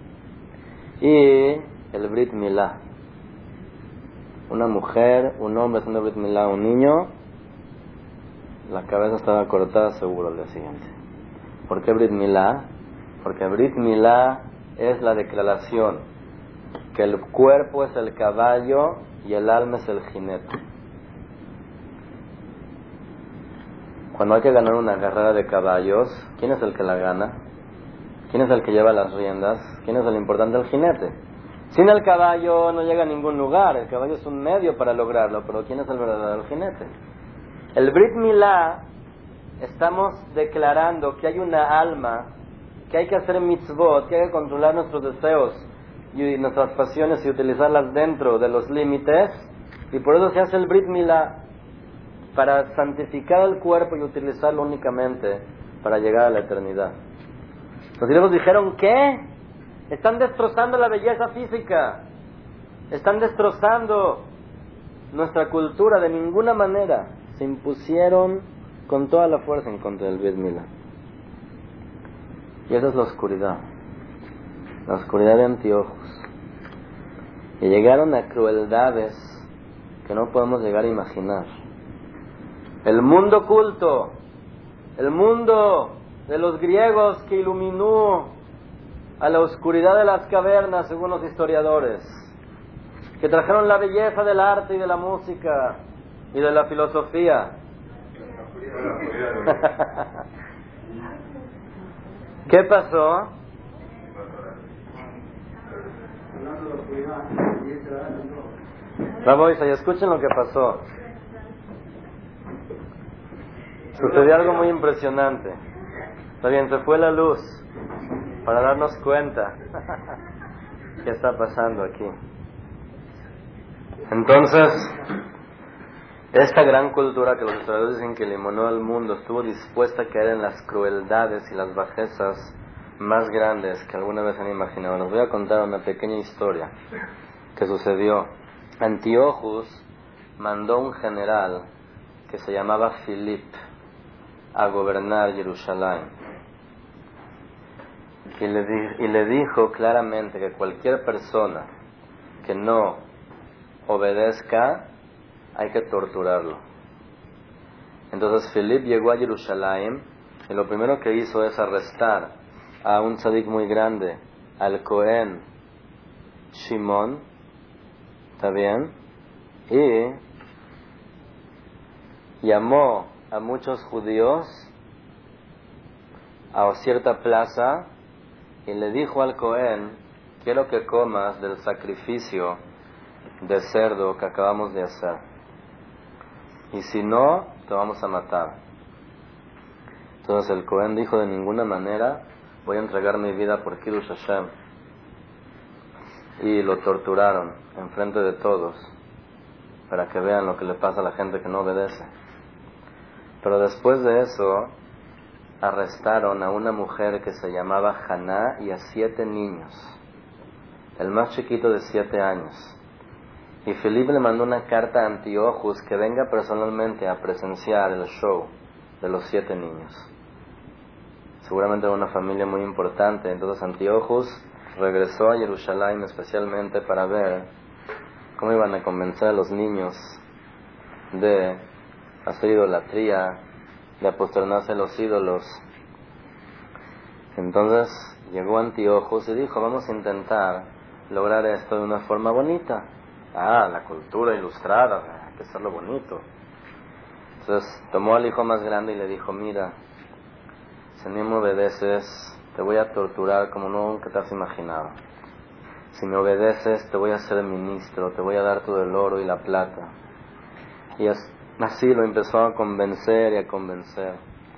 Y el Brit Milá, una mujer, un hombre haciendo Brit Milá a un niño, la cabeza estaba cortada seguro al día siguiente. ¿Por qué Brit Milá? Porque Brit Milá es la declaración que el cuerpo es el caballo y el alma es el jinete. Cuando hay que ganar una carrera de caballos, ¿quién es el que la gana? ¿Quién es el que lleva las riendas? ¿Quién es el importante? El jinete. Sin el caballo no llega a ningún lugar. El caballo es un medio para lograrlo, pero ¿quién es el verdadero jinete? El Brit Milá, estamos declarando que hay una alma, que hay que hacer mitzvot, que hay que controlar nuestros deseos y nuestras pasiones y utilizarlas dentro de los límites, y por eso se hace el Brit Milá, para santificar el cuerpo y utilizarlo únicamente para llegar a la eternidad. Los griegos dijeron, ¿qué? Están destrozando la belleza física, están destrozando nuestra cultura. De ninguna manera. Se impusieron con toda la fuerza en contra del Brit Milá. Y esa es la oscuridad, la oscuridad de anteojos. Y llegaron a crueldades que no podemos llegar a imaginar. El mundo oculto, el mundo de los griegos que iluminó a la oscuridad de las cavernas, según los historiadores, que trajeron la belleza del arte y de la música y de la filosofía. ¿Qué pasó? Vamos, y escuchen lo que pasó. Sucedió algo muy impresionante. Está bien, se fue la luz para darnos cuenta qué está pasando aquí. Entonces, esta gran cultura que los historiadores dicen que limonó al mundo estuvo dispuesta a caer en las crueldades y las bajezas más grandes que alguna vez han imaginado. Les voy a contar una pequeña historia que sucedió. Antíochus mandó un general que se llamaba Filip a gobernar Jerusalén, y le, di- y le dijo claramente que cualquier persona que no obedezca hay que torturarlo. Entonces Filip llegó a Jerusalén y lo primero que hizo es arrestar a un tzadik muy grande, al Cohen Shimon, ¿está bien? Y llamó a muchos judíos a cierta plaza y le dijo al Cohen, quiero que comas del sacrificio de cerdo que acabamos de hacer, y si no, te vamos a matar. Entonces el Cohen dijo, de ninguna manera voy a entregar mi vida por Kiddush Hashem. Y lo torturaron enfrente de todos para que vean lo que le pasa a la gente que no obedece. Pero después de eso arrestaron a una mujer que se llamaba Haná y a siete niños, el más chiquito de siete años. Y Felipe le mandó una carta a Antíochus que venga personalmente a presenciar el show de los siete niños. Seguramente era una familia muy importante. Entonces Antíochus regresó a Jerusalén especialmente para ver cómo iban a convencer a los niños de hacer idolatría, de aposternarse a los ídolos. Entonces llegó Antíochus y dijo, vamos a intentar lograr esto de una forma bonita. Ah, la cultura ilustrada, hay que hacerlo bonito. Entonces tomó al hijo más grande y le dijo, mira, si no me obedeces, te voy a torturar como nunca te has imaginado. Si me obedeces, te voy a hacer ministro, te voy a dar todo el oro y la plata. Y así lo empezó a convencer y a convencer.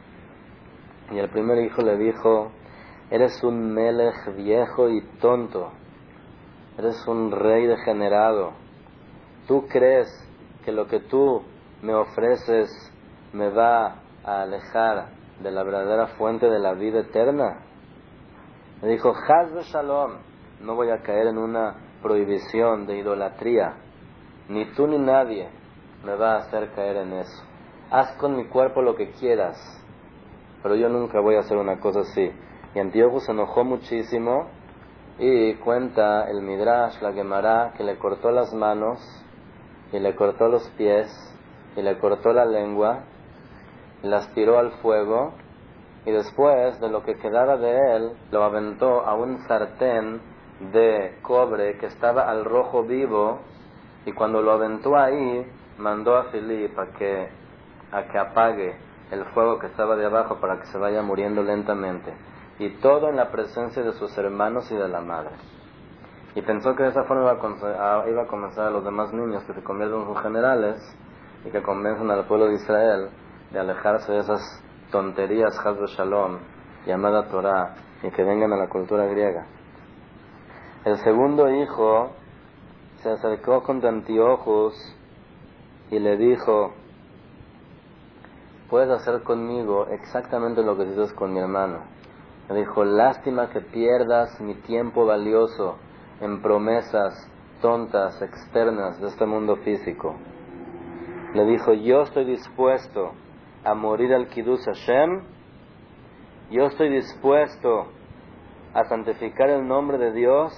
Y el primer hijo le dijo, eres un melech viejo y tonto, eres un rey degenerado. ¿Tú crees que lo que tú me ofreces me va a alejar de la verdadera fuente de la vida eterna? Le dijo, Haz de Shalom, no voy a caer en una prohibición de idolatría. Ni tú ni nadie me va a hacer caer en eso. Haz con mi cuerpo lo que quieras, pero yo nunca voy a hacer una cosa así. Y Antíochus se enojó muchísimo y cuenta el Midrash, la Gemara, que le cortó las manos y le cortó los pies y le cortó la lengua y las tiró al fuego, y después de lo que quedaba de él lo aventó a un sartén de cobre que estaba al rojo vivo, y cuando lo aventó ahí mandó a Filip a que, a que apague el fuego que estaba de abajo para que se vaya muriendo lentamente. Y todo en la presencia de sus hermanos y de la madre. Y pensó que de esa forma iba a, iba a comenzar a los demás niños que se convierten en sus generales y que convencen al pueblo de Israel de alejarse de esas tonterías Haz Shalom, llamada Torah, y que vengan a la cultura griega. El segundo hijo se acercó contra Antíochus y le dijo: puedes hacer conmigo exactamente lo que hiciste con mi hermano. Le dijo: lástima que pierdas mi tiempo valioso en promesas tontas, externas de este mundo físico. Le dijo: yo estoy dispuesto a morir al Kiddush Hashem, yo estoy dispuesto a santificar el nombre de Dios,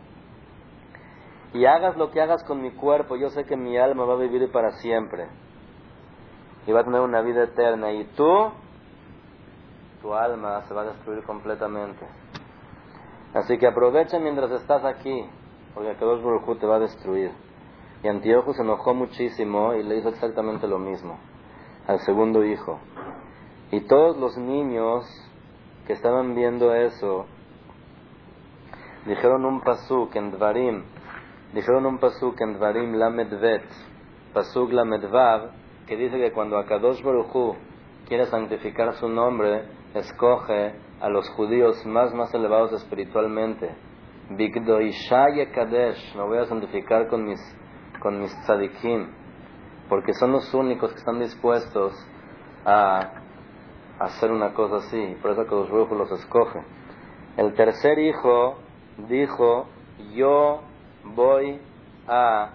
y hagas lo que hagas con mi cuerpo, yo sé que mi alma va a vivir para siempre y va a tener una vida eterna, y tú, tu alma se va a destruir completamente. Así que aprovecha mientras estás aquí, porque Akadosh Baruj Hu te va a destruir. Y Antíoco se enojó muchísimo y le hizo exactamente lo mismo al segundo hijo. Y todos los niños que estaban viendo eso dijeron un pasuk en Dvarim, dijeron un pasuk en Dvarim Lamed Bet, pasuk Lamed Vav, que dice que cuando Akadosh Baruj Hu quiere santificar su nombre, escoge a los judíos más más elevados espiritualmente. Bigdoisha Kadesh, me voy a santificar con mis con mis tzadikim, porque son los únicos que están dispuestos a hacer una cosa así. Por eso Akadosh Baruj Hu los escoge. El tercer hijo dijo: yo voy a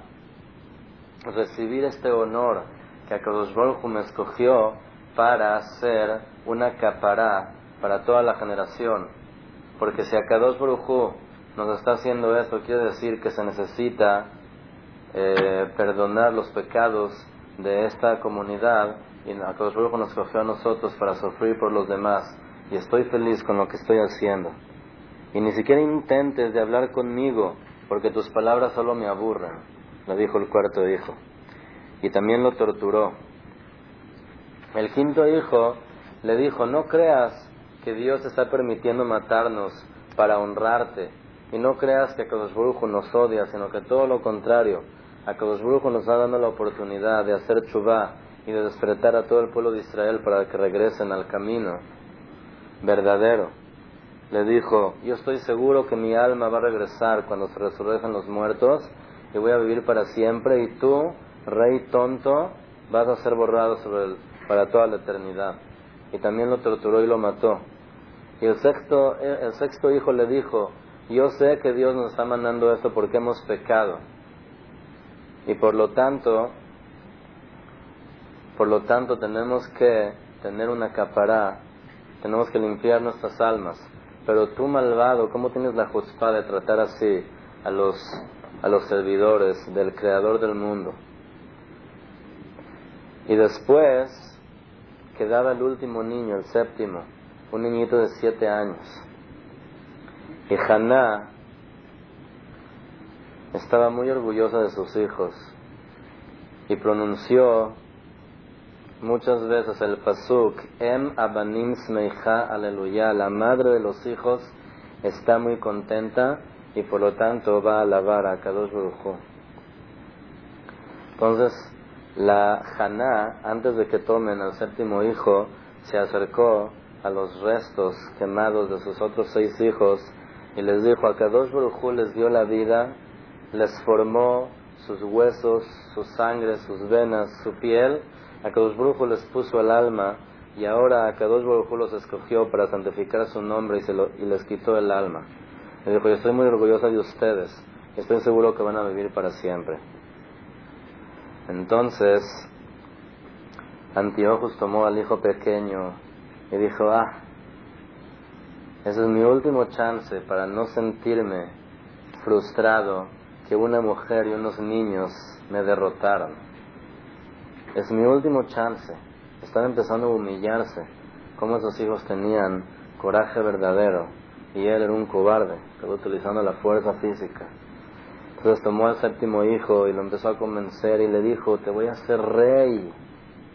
recibir este honor que Akadosh Baruj Hu me escogió para hacer una capará para toda la generación. Porque si Akadosh Baruj Hu nos está haciendo esto, quiere decir que se necesita eh, perdonar los pecados de esta comunidad, y Akadosh Baruj Hu nos escogió a nosotros para sufrir por los demás, y estoy feliz con lo que estoy haciendo. Y ni siquiera intentes de hablar conmigo, porque tus palabras solo me aburren, le dijo el cuarto hijo. Y también lo torturó. El quinto hijo le dijo: no creas que Dios está permitiendo matarnos para honrarte, y no creas que Akadosh Baruj Hu nos odia, sino que todo lo contrario. Akadosh Baruj Hu nos está dando la oportunidad de hacer tshuvá y de despertar a todo el pueblo de Israel para que regresen al camino verdadero. Le dijo: yo estoy seguro que mi alma va a regresar cuando se resurrecen los muertos, y voy a vivir para siempre, y tú, rey tonto, vas a ser borrado sobre el, para toda la eternidad. Y también lo torturó y lo mató. Y el sexto, el sexto hijo le dijo: yo sé que Dios nos está mandando esto porque hemos pecado, y por lo tanto por lo tanto tenemos que tener una capará, tenemos que limpiar nuestras almas. Pero tú, malvado, ¿cómo tienes la jutzpá de tratar así a los a los servidores del Creador del mundo? Y después quedaba el último niño, el séptimo, un niñito de siete años. Y Haná estaba muy orgullosa de sus hijos y pronunció muchas veces el pasuk Em Abanim Smeicha, aleluya, la madre de los hijos está muy contenta y por lo tanto va a alabar a Kadosh Baruj Hu. Entonces la Haná, antes de que tomen al séptimo hijo, se acercó a los restos quemados de sus otros seis hijos y les dijo: a Kadosh Baruj Hu les dio la vida, les formó sus huesos, su sangre, sus venas, su piel. A Akadosh Baruj Hu les puso el alma, y ahora Akadosh Baruj Hu los escogió para santificar su nombre y, se lo, y les quitó el alma. Le dijo: yo estoy muy orgullosa de ustedes, estoy seguro que van a vivir para siempre. Entonces Antíochus tomó al hijo pequeño y dijo: ah, ese es mi último chance para no sentirme frustrado que una mujer y unos niños me derrotaron. Es mi último chance. Están empezando a humillarse. Como esos hijos tenían coraje verdadero y él era un cobarde, estaba utilizando la fuerza física. Entonces tomó al séptimo hijo y lo empezó a convencer y le dijo: te voy a hacer rey.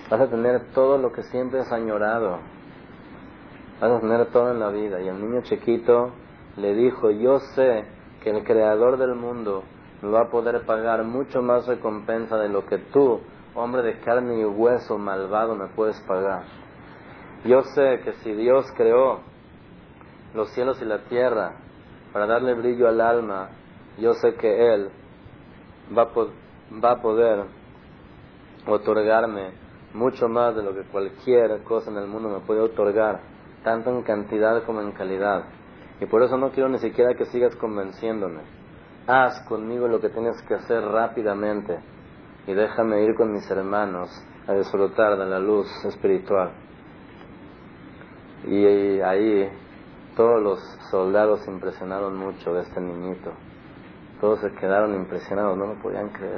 Vas a tener todo lo que siempre has añorado. Vas a tener todo en la vida. Y el niño chiquito le dijo, yo sé que el creador del mundo me va a poder pagar mucho más recompensa de lo que tú, hombre de carne y hueso malvado, me puedes pagar. Yo sé que si Dios creó los cielos y la tierra para darle brillo al alma, yo sé que Él va a, po- va a poder otorgarme mucho más de lo que cualquier cosa en el mundo me puede otorgar, tanto en cantidad como en calidad. Y por eso no quiero ni siquiera que sigas convenciéndome. Haz conmigo lo que tienes que hacer rápidamente y déjame ir con mis hermanos a disfrutar de la luz espiritual. Y ahí todos los soldados se impresionaron mucho de este niñito. Todos se quedaron impresionados, no lo podían creer.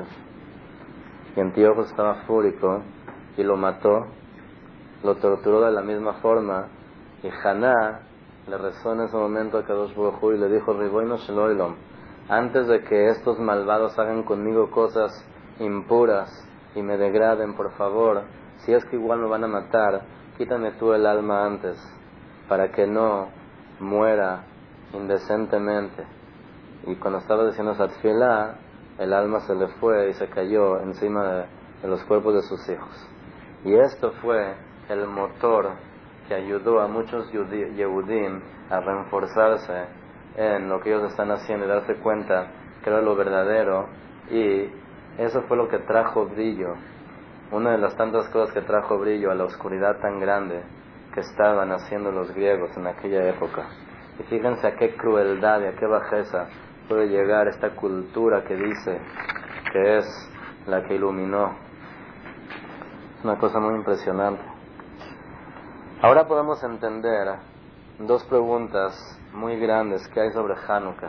Y Antíoco estaba fúrico y lo mató, lo torturó de la misma forma. Y Haná le rezó en ese momento a Kadosh Baruj Hu y le dijo, Ribono Shel Olam, antes de que estos malvados hagan conmigo cosas impuras y me degraden, por favor, si es que igual me van a matar, quítame tú el alma antes, para que no muera indecentemente. Y cuando estaba diciendo esa tefilá, el alma se le fue y se cayó encima de, de los cuerpos de sus hijos. Y esto fue el motor que ayudó a muchos Yehudim a reforzarse en lo que ellos están haciendo y darse cuenta que era lo verdadero. Y eso fue lo que trajo brillo, una de las tantas cosas que trajo brillo a la oscuridad tan grande que estaban haciendo los griegos en aquella época. Y fíjense a qué crueldad y a qué bajeza puede llegar esta cultura que dice que es la que iluminó. Es una cosa muy impresionante. Ahora podemos entender dos preguntas muy grandes que hay sobre Hanukkah.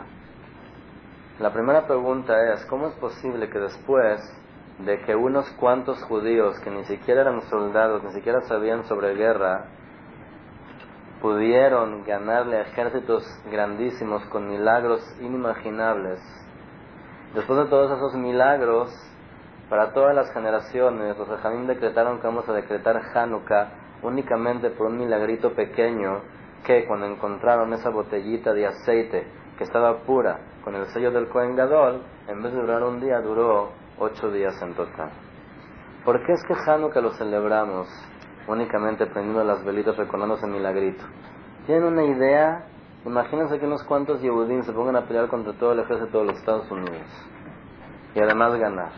La primera pregunta es, ¿cómo es posible que después de que unos cuantos judíos que ni siquiera eran soldados, ni siquiera sabían sobre guerra, pudieron ganarle a ejércitos grandísimos con milagros inimaginables? Después de todos esos milagros, para todas las generaciones, los Jajamim decretaron que vamos a decretar Hanukkah únicamente por un milagrito pequeño, que cuando encontraron esa botellita de aceite que estaba pura con el sello del Kohen Gadol, en vez de durar un día, duró ocho días en total. ¿Por qué es que Hanukkah lo celebramos únicamente prendiendo las velitas, recordando ese milagrito? ¿Tienen una idea? Imagínense que unos cuantos Yehudim se pongan a pelear contra todo el ejército de los Estados Unidos y además ganar.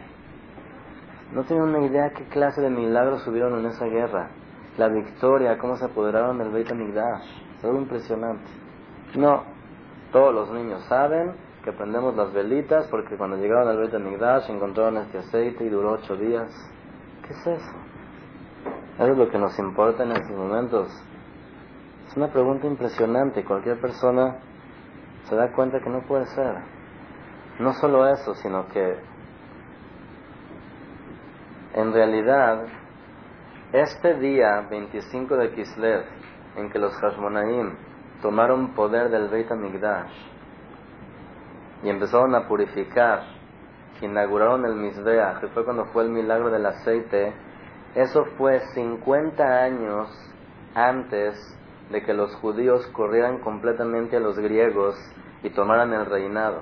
No tienen una idea qué clase de milagros hubieron en esa guerra. La victoria, cómo se apoderaron del Beit HaMikdash. Es algo impresionante. No, todos los niños saben que prendemos las velitas porque cuando llegaron al Beit HaMikdash encontraron este aceite y duró ocho días. ¿Qué es eso? Eso es lo que nos importa en estos momentos. Es una pregunta impresionante. Cualquier persona se da cuenta que no puede ser. No solo eso, sino que en realidad este día veinticinco de Kislev, en que los Hashmonaim tomaron poder del Beit HaMikdash y empezaron a purificar, inauguraron el Mizbeach, que fue cuando fue el milagro del aceite, eso fue cincuenta años antes de que los judíos corrieran completamente a los griegos y tomaran el reinado.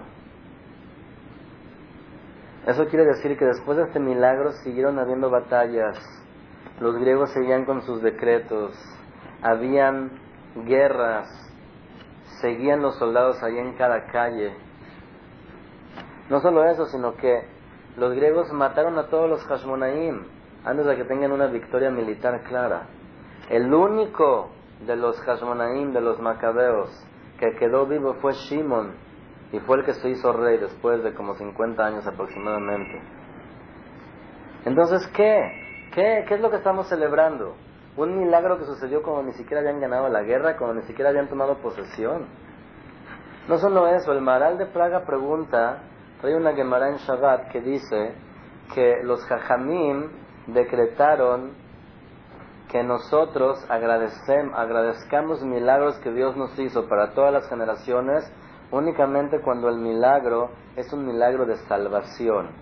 Eso quiere decir que después de este milagro siguieron habiendo batallas. Los griegos seguían con sus decretos, habían guerras, seguían los soldados allí en cada calle. No solo eso, sino que los griegos mataron a todos los Hashmonaim antes de que tengan una victoria militar clara. El único de los Hashmonaim, de los Macabeos, que quedó vivo fue Shimon, y fue el que se hizo rey después de como cincuenta años aproximadamente. Entonces, ¿qué? ¿Qué, ¿Qué es lo que estamos celebrando? Un milagro que sucedió cuando ni siquiera habían ganado la guerra, cuando ni siquiera habían tomado posesión. No solo eso, el Maharal de Praga pregunta, trae una Gemara en Shabbat que dice que los Jajamim decretaron que nosotros agradecem, agradezcamos milagros que Dios nos hizo para todas las generaciones, únicamente cuando el milagro es un milagro de salvación.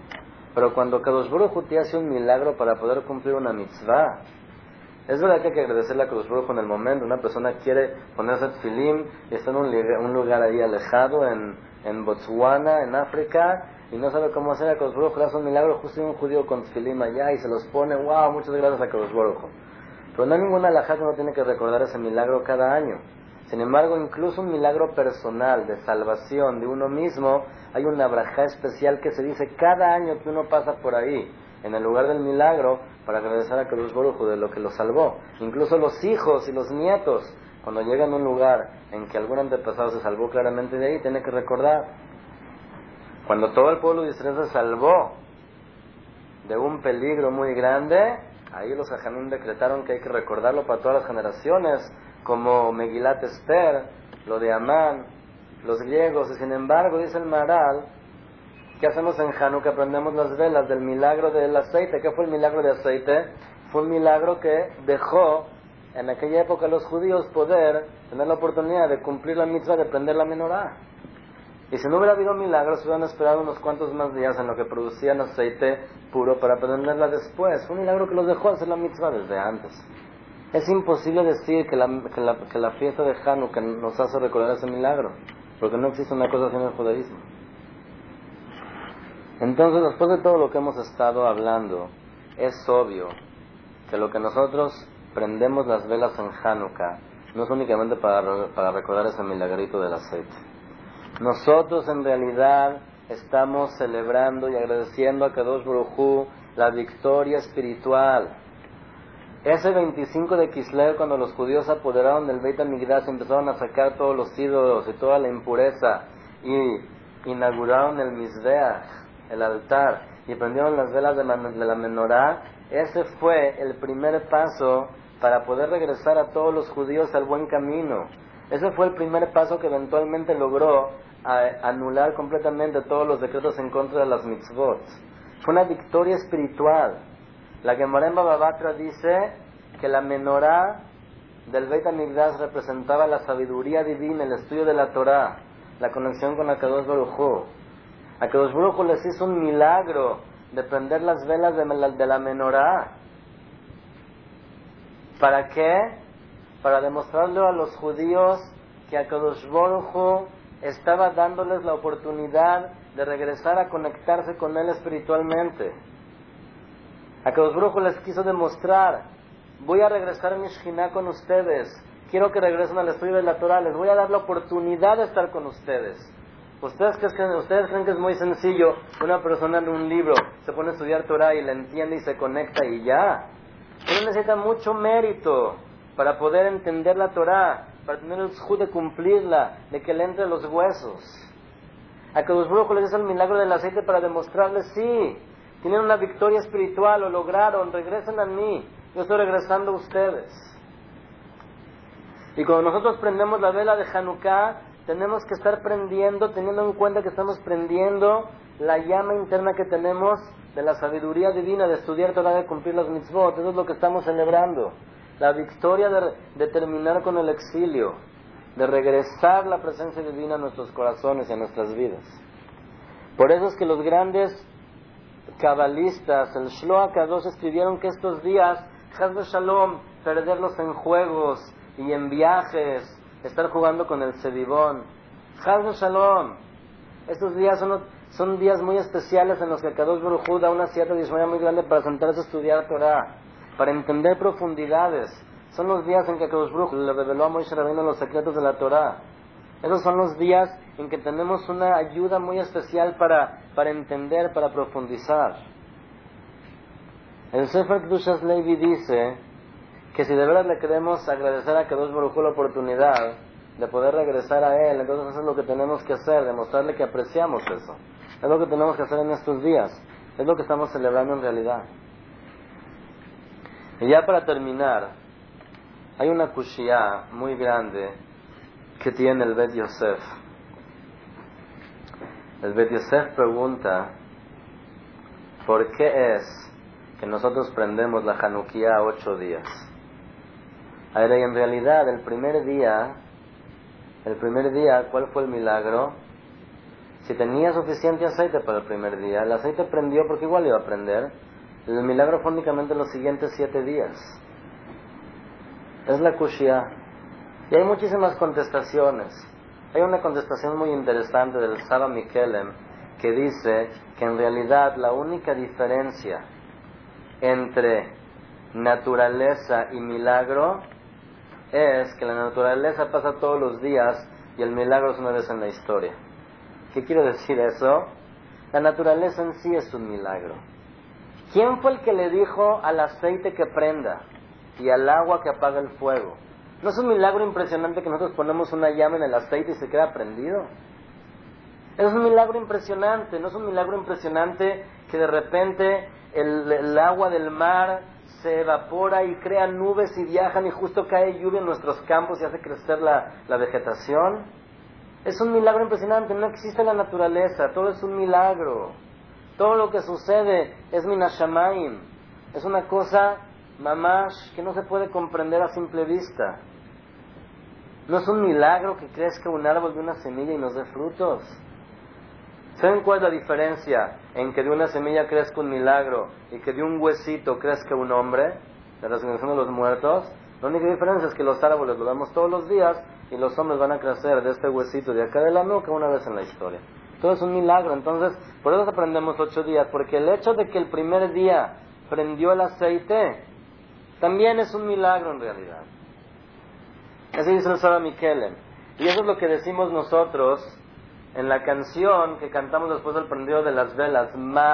Pero cuando Kadosh Baruj Hu te hace un milagro para poder cumplir una mitzvah, es verdad que hay que agradecerle a Kadosh Baruj Hu en el momento. Una persona quiere ponerse tefilín y está en un, un lugar ahí alejado, en, en Botswana, en África, y no sabe cómo hacer. A Kadosh Baruj Hu le hace un milagro, justo un judío con tefilín allá, y se los pone. Wow, muchas gracias a Kadosh Baruj Hu. Pero no hay ninguna alajá que uno tiene que recordar ese milagro cada año. Sin embargo, incluso un milagro personal de salvación de uno mismo, hay una brajá especial que se dice cada año que uno pasa por ahí, en el lugar del milagro, para agradecer a Kadosh Baruj Hu de lo que lo salvó. Incluso los hijos y los nietos, cuando llegan a un lugar en que algún antepasado se salvó claramente de ahí, tienen que recordar. Cuando todo el pueblo de Israel se salvó de un peligro muy grande, ahí los hajamim decretaron que hay que recordarlo para todas las generaciones, como Megilat Esther, lo de Amán, los griegos. Y sin embargo, dice el Maharal, ¿qué hacemos en Hanukkah? Prendemos las velas del milagro del aceite. ¿Qué fue el milagro de aceite? Fue un milagro que dejó en aquella época a los judíos poder tener la oportunidad de cumplir la mitzvah de prender la menorá. Y si no hubiera habido milagros, hubieran esperado unos cuantos más días en lo que producían aceite puro para prenderla después. Fue un milagro que los dejó hacer la mitzvah desde antes. Es imposible decir que la, que la, que la fiesta de Hanukkah nos hace recordar ese milagro, porque no existe una cosa así en el judaísmo. Entonces, después de todo lo que hemos estado hablando, es obvio que lo que nosotros prendemos las velas en Hanukkah no es únicamente para, para recordar ese milagrito del aceite. Nosotros en realidad estamos celebrando y agradeciendo a Kadosh Baruj Hu la victoria espiritual. Ese veinticinco de Kislev, cuando los judíos se apoderaron del Beit HaMikdash, empezaron a sacar todos los ídolos y toda la impureza, y inauguraron el Mizbeach, el altar, y prendieron las velas de, man, de la menorá. Ese fue el primer paso para poder regresar a todos los judíos al buen camino. Ese fue el primer paso que eventualmente logró a, anular completamente todos los decretos en contra de las mitzvot. Fue una victoria espiritual. La Gemara en Baba Batra dice que la menorá del Beit HaMikdash representaba la sabiduría divina, el estudio de la Torah, la conexión con Akadosh Baruj Hu. Akadosh Baruj Hu les hizo un milagro de prender las velas de la, de la menorá. ¿Para qué? Para demostrarle a los judíos que Akadosh Baruj Hu estaba dándoles la oportunidad de regresar a conectarse con él espiritualmente. Akadosh Baruj Hu les quiso demostrar: voy a regresar a mi Shekhinah con ustedes, quiero que regresen al estudio de la Torah, les voy a dar la oportunidad de estar con ustedes. ¿Ustedes creen, ¿Ustedes creen que es muy sencillo? Una persona en un libro se pone a estudiar Torah y la entiende y se conecta y ya. Uno necesita mucho mérito para poder entender la Torah, para tener el zhut de cumplirla, de que le entre los huesos. Akadosh Baruj Hu les hizo el milagro del aceite para demostrarles: sí, tienen una victoria espiritual, lo lograron, regresen a mí, yo estoy regresando a ustedes. Y cuando nosotros prendemos la vela de Hanukkah, tenemos que estar prendiendo, teniendo en cuenta que estamos prendiendo la llama interna que tenemos de la sabiduría divina, de estudiar Torah, de cumplir las mitzvot. Eso es lo que estamos celebrando. La victoria de, de terminar con el exilio, de regresar la presencia divina a nuestros corazones y a nuestras vidas. Por eso es que los grandes cabalistas, el Shloah Kadosh, escribieron que estos días, Chas v'Shalom, perderlos en juegos y en viajes, estar jugando con el Sedibón. Chas v'Shalom. Estos días son, son días muy especiales en los que Kadosh Baruj Hu da una cierta disciplina muy grande para sentarse a estudiar Torah, para entender profundidades. Son los días en que Kadosh Baruj Hu le reveló a Moisés Rabbeinu los secretos de la Torah. Esos son los días en que tenemos una ayuda muy especial para, para entender, para profundizar. El Sefer Kedushas Levi dice que si de verdad le queremos agradecer a Kadosh Baruj Hu la oportunidad de poder regresar a Él, entonces eso es lo que tenemos que hacer, demostrarle que apreciamos eso. Es lo que tenemos que hacer en estos días. Es lo que estamos celebrando en realidad. Y ya para terminar, hay una kushia muy grande que tiene el Bet Yosef. El Bet Yosef pregunta: ¿por qué es que nosotros prendemos la Hanukkah ocho días? A ver, en realidad el primer día, el primer día, ¿cuál fue el milagro? Si tenía suficiente aceite para el primer día, el aceite prendió porque igual iba a prender. El milagro fue únicamente los siguientes siete días. Es la Kushia. Y hay muchísimas contestaciones. Hay una contestación muy interesante del Saba Mikelem que dice que en realidad la única diferencia entre naturaleza y milagro es que la naturaleza pasa todos los días y el milagro es una vez en la historia. ¿Qué quiere decir eso? La naturaleza en sí es un milagro. ¿Quién fue el que le dijo al aceite que prenda y al agua que apaga el fuego? ¿No es un milagro impresionante que nosotros ponemos una llama en el aceite y se queda prendido? Es un milagro impresionante. ¿No es un milagro impresionante que de repente el, el agua del mar se evapora y crea nubes y viajan y justo cae lluvia en nuestros campos y hace crecer la, la vegetación? Es un milagro impresionante. No existe la naturaleza, todo es un milagro. Todo lo que sucede es minashamayim. Es una cosa mamash que no se puede comprender a simple vista. No es un milagro que crezca un árbol de una semilla y nos dé frutos. ¿Saben cuál es la diferencia en que de una semilla crezca un milagro y que de un huesito crezca un hombre? La resurrección de los muertos. La única diferencia es que los árboles lo vemos todos los días y los hombres van a crecer de este huesito de acá de la nuca una vez en la historia. Todo es un milagro. Entonces, por eso aprendemos ocho días, porque el hecho de que el primer día prendió el aceite también es un milagro en realidad. Así dice el Saba Mikelem. Y eso es lo que decimos nosotros en la canción que cantamos después del prendido de las velas.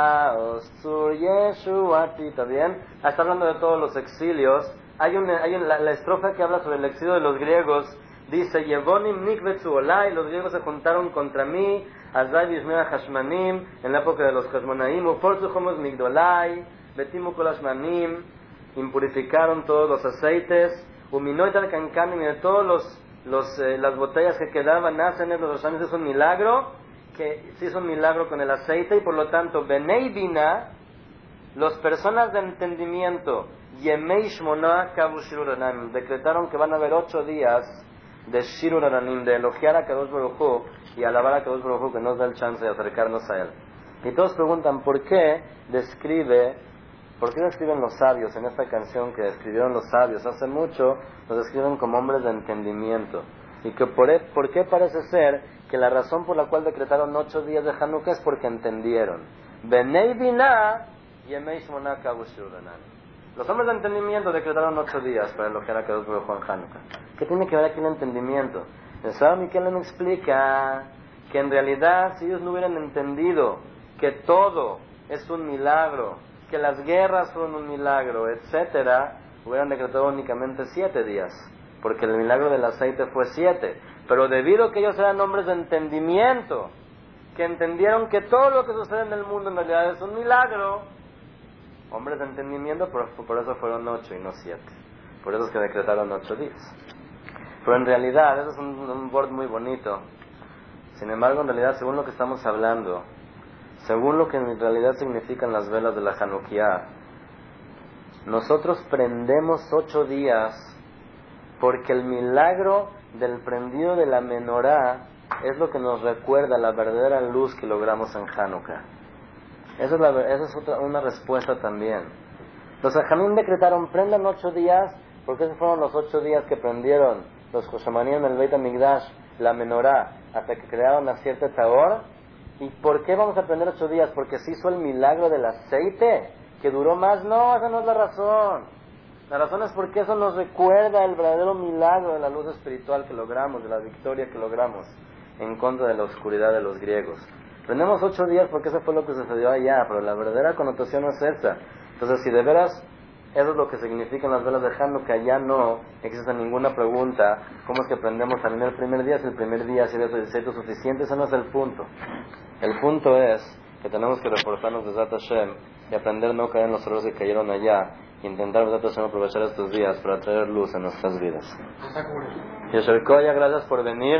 Maosur Yeshuati, ¿está bien? Está hablando de todos los exilios. Hay una, hay una, la, la estrofa que habla sobre el exilio de los griegos. Dice, Yevonim nikvetsu olai, los griegos se juntaron contra mí, Azai vishmea hashmanim, en la época de los hashmonaim, uforzu homos migdolai, betimu kol hashmanim, impurificaron todos los aceites, uminoitar kankanim, de todos los, los, eh, las botellas que quedaban, nacen en los años, es un milagro, que sí es un milagro con el aceite, y por lo tanto, Benei Bina, las personas de entendimiento, Yemei Shmona Kavu Shirur Aranim, decretaron que van a haber ocho días de Shirur Aranim, de elogiar a Kadosh Baruj Hu y alabar a Kadosh Baruj Hu, que nos da el chance de acercarnos a él. Y todos preguntan, ¿por qué describe, por qué describen los sabios en esta canción que describieron los sabios hace mucho, los describen como hombres de entendimiento? Y que por, por qué parece ser que la razón por la cual decretaron ocho días de Hanukkah es porque entendieron. Benei Binah Yemei Shmona Kavu Shirur Aranim. Los hombres de entendimiento decretaron ocho días para elogiar a Kadosh Baruj Hu en Hanukkah. ¿Qué tiene que ver aquí el entendimiento? El Saba Mikelem explica que en realidad si ellos no hubieran entendido que todo es un milagro, que las guerras son un milagro, etcétera, hubieran decretado únicamente siete días, porque el milagro del aceite fue siete. Pero debido a que ellos eran hombres de entendimiento, que entendieron que todo lo que sucede en el mundo en realidad es un milagro, hombres de entendimiento, por, por eso fueron ocho y no siete. Por eso es que decretaron ocho días. Pero en realidad, eso es un, un word muy bonito. Sin embargo, en realidad, según lo que estamos hablando, según lo que en realidad significan las velas de la Hanukkah, nosotros prendemos ocho días porque el milagro del prendido de la menorá es lo que nos recuerda la verdadera luz que logramos en Hanukkah. Esa es, la, esa es otra, una respuesta también. Los Jajamim decretaron, prendan ocho días, porque esos fueron los ocho días que prendieron los Joshamanim en el Beit HaMikdash, la menorá, hasta que crearon la siete Taor. ¿Y por qué vamos a prender ocho días? Porque se hizo el milagro del aceite, que duró más. No, esa no es la razón. La razón es porque eso nos recuerda el verdadero milagro de la luz espiritual que logramos, de la victoria que logramos en contra de la oscuridad de los griegos. Prendemos ocho días porque eso fue lo que sucedió allá, pero la verdadera connotación no es esa. Entonces, si de veras eso es lo que significan las velas de Hanukkah, ya no existe ninguna pregunta, ¿cómo es que prendemos también el primer día? Si el primer día si había aceite suficiente, ese no es el punto. El punto es que tenemos que reportarnos de Zat Hashem y aprender a no caer en los errores que cayeron allá, e intentar Zat Hashem aprovechar estos días para traer luz en nuestras vidas. Yesher Koya, gracias por venir.